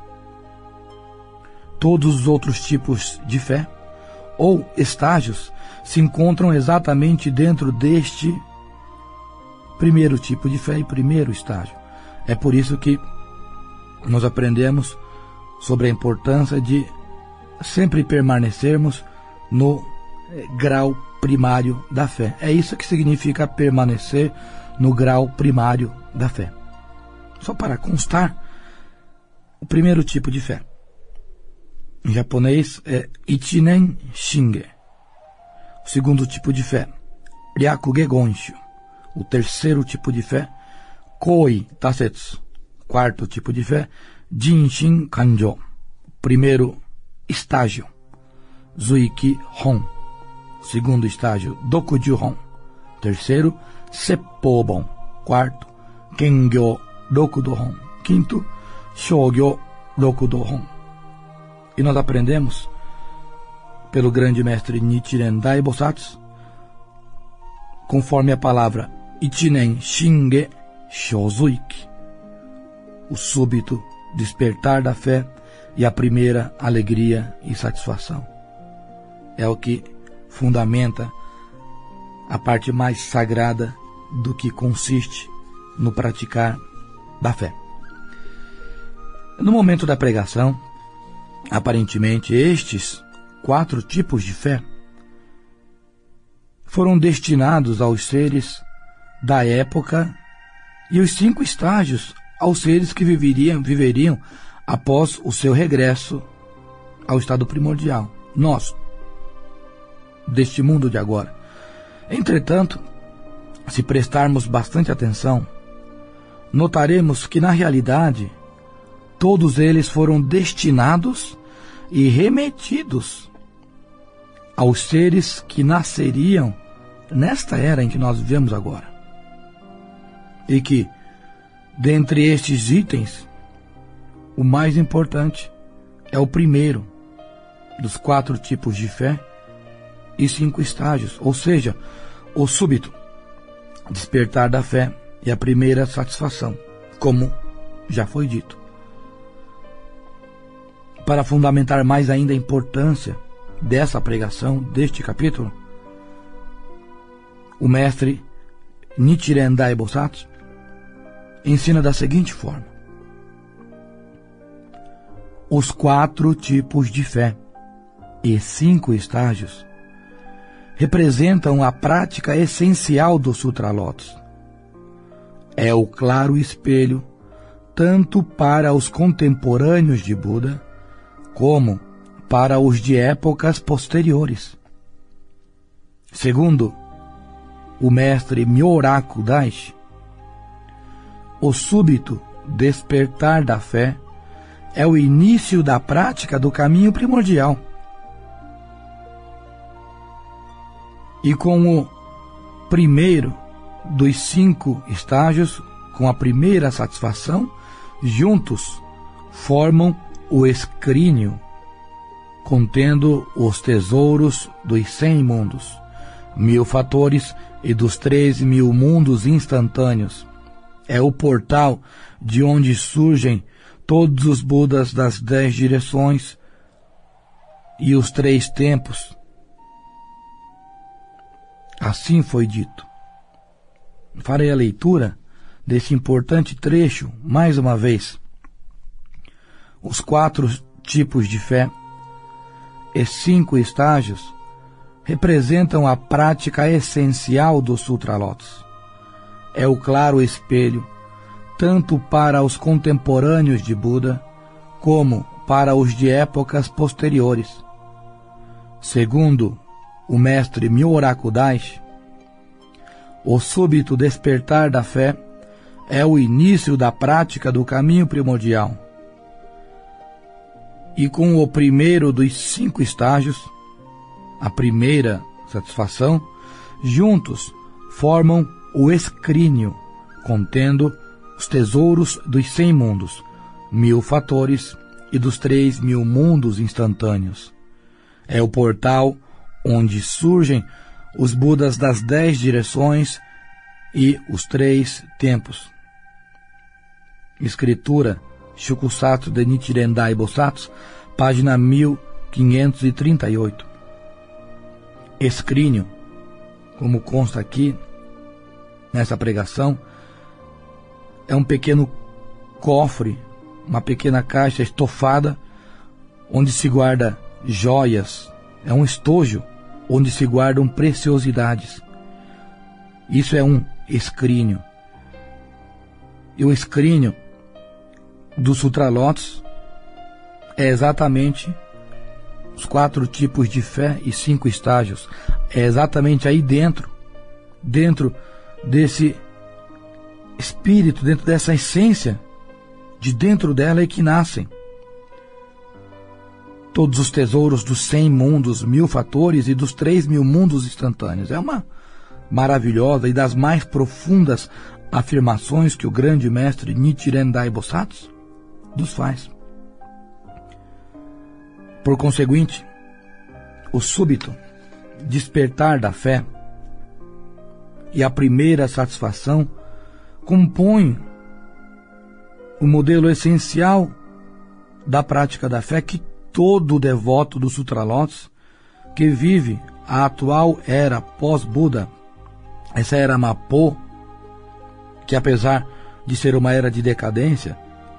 [SPEAKER 3] Todos os outros tipos de fé ou estágios se encontram exatamente dentro deste primeiro tipo de fé e primeiro estágio. É por isso que nós aprendemos sobre a importância de sempre permanecermos no grau primário da fé. É isso que significa permanecer no grau primário da fé. Só para constar, o primeiro tipo de fé em japonês é Ichinen Shinge. O segundo tipo de fé, Ryakuge Gonshu. O terceiro tipo de fé, Koi Tasetsu. Quarto tipo de fé, Jinshin Kanjo. Primeiro estágio, Zuiki Hon. Segundo estágio, Dokuju Hon. Terceiro, Seppobon. Quarto, Kengyo Dokudo Hon. Quinto, Shogyo Dokudo Hon. E nós aprendemos pelo grande mestre Nichiren Dai Bosatsu, conforme a palavra Ichinen Shinge Shozuiki, o súbito despertar da fé e a primeira alegria e satisfação. É o que fundamenta a parte mais sagrada do que consiste no praticar da fé. No momento da pregação, aparentemente estes 4 tipos de fé foram destinados aos seres da época e os 5 estágios aos seres que viveriam após o seu regresso ao estado primordial, nós, deste mundo de agora. Entretanto, se prestarmos bastante atenção, notaremos que na realidade todos eles foram destinados e remetidos aos seres que nasceriam nesta era em que nós vivemos agora. E que, dentre estes itens, o mais importante é o primeiro dos 4 tipos de fé e 5 estágios, ou seja, o súbito despertar da fé e a primeira satisfação, como já foi dito. Para fundamentar mais ainda a importância dessa pregação, deste capítulo, o mestre Nichiren Daibosatsu ensina da seguinte forma: os 4 tipos de fé e 5 estágios representam a prática essencial do Sutra Lotus. É o claro espelho tanto para os contemporâneos de Buda como para os de épocas posteriores. Segundo o mestre Myoraku Daishi, o súbito despertar da fé é o início da prática do caminho primordial. E com o primeiro dos 5 estágios, com a primeira satisfação, juntos formam o escrínio, contendo os tesouros dos 100 mundos, 1000 fatores e dos 3.000 mundos instantâneos. É o portal de onde surgem todos os Budas das 10 direções e os 3 tempos. Assim foi dito. Farei a leitura desse importante trecho mais uma vez. Os 4 tipos de fé e 5 estágios representam a prática essencial do Sutra Lotus. É o claro espelho tanto para os contemporâneos de Buda como para os de épocas posteriores. Segundo o mestre Myoraku Daishi, o súbito despertar da fé é o início da prática do caminho primordial. E com o primeiro dos 5 estágios, a primeira satisfação, juntos formam o escrínio, contendo os tesouros dos 100 mundos, 1000 fatores e dos 3.000 mundos instantâneos. É o portal onde surgem os Budas das 10 direções e os 3 tempos. Escritura Shukusatsu de Nichiren Daibosatsu, página 1538. Escrínio, como consta aqui nessa pregação, é um pequeno cofre, uma pequena caixa estofada onde se guarda joias. É um estojo onde se guardam preciosidades. Isso é um escrínio. E o escrínio do Sutra Lotus é exatamente os 4 tipos de fé e 5 estágios. É exatamente aí dentro desse espírito, dentro dessa essência, de dentro dela é que nascem todos os tesouros dos 100 mundos, 1000 fatores e dos 3.000 mundos instantâneos. É uma maravilhosa e das mais profundas afirmações que o grande mestre Nichiren Daibosatsu nos faz. Por conseguinte, o súbito despertar da fé e a primeira satisfação compõem o modelo essencial da prática da fé que todo devoto do Sutra Lotus que vive a atual era pós-Buda, essa era Mapo, que apesar de ser uma era de decadência,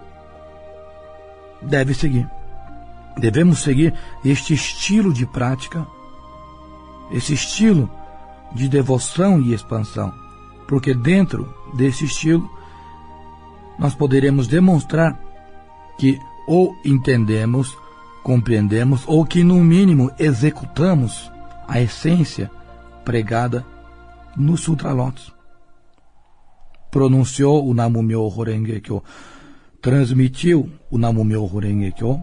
[SPEAKER 3] deve seguir. Devemos seguir este estilo de prática, esse estilo de devoção e expansão, porque dentro desse estilo nós poderemos demonstrar que ou entendemos, compreendemos, ou que no mínimo executamos a essência pregada no Sutra Lotus. Pronunciou o Namu-myoho Renge Kyo, transmitiu o Namu-myoho Renge Kyo,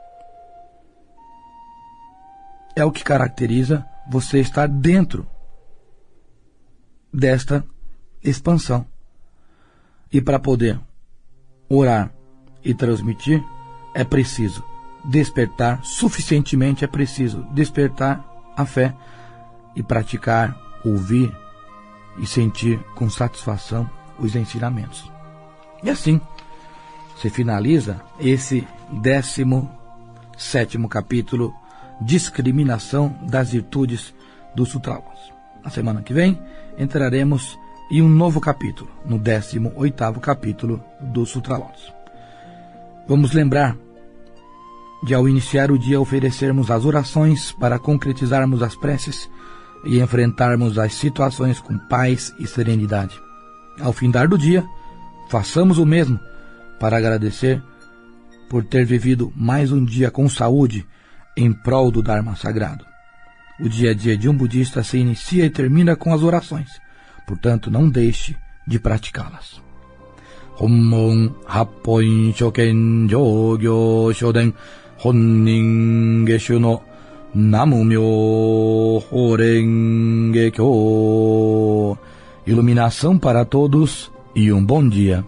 [SPEAKER 3] é o que caracteriza você estar dentro desta expansão. E para poder orar e transmitir, é preciso despertar suficientemente, é preciso despertar a fé e praticar, ouvir e sentir com satisfação os ensinamentos. E assim se finaliza esse 17º capítulo, Discriminação das Virtudes do Sutra Lotus. Na semana que vem entraremos em um novo capítulo, no 18º capítulo do Sutra Lotus. Vamos lembrar de, ao iniciar o dia, oferecermos as orações para concretizarmos as preces e enfrentarmos as situações com paz e serenidade. Ao findar do dia, façamos o mesmo para agradecer por ter vivido mais um dia com saúde em prol do Dharma sagrado. O dia a dia de um budista se inicia e termina com as orações, portanto não deixe de praticá-las. Hommon Happoin Shoken Jogyo Shoden Honnin Geshu no Namu-myoho Renge Kyo. Iluminação para todos e um bom dia.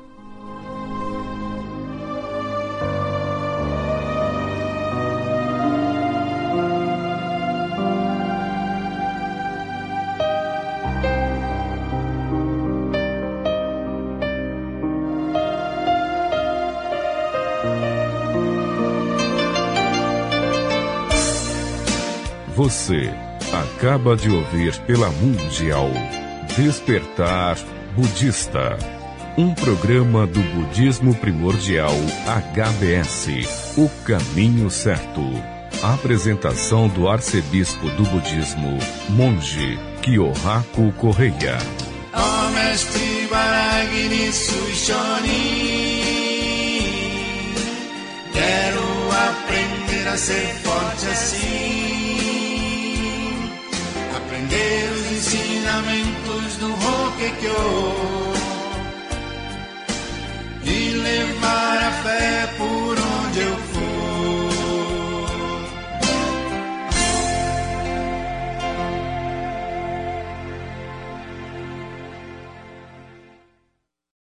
[SPEAKER 1] Você acaba de ouvir pela Mundial Despertar Budista, um programa do Budismo Primordial HBS, o caminho certo. Apresentação do arcebispo do budismo, Monge Kyohaku Correia.
[SPEAKER 2] Ó mestre Varagini Suishoni, quero aprender a ser forte assim, aprender os ensinamentos do Hokkekyo.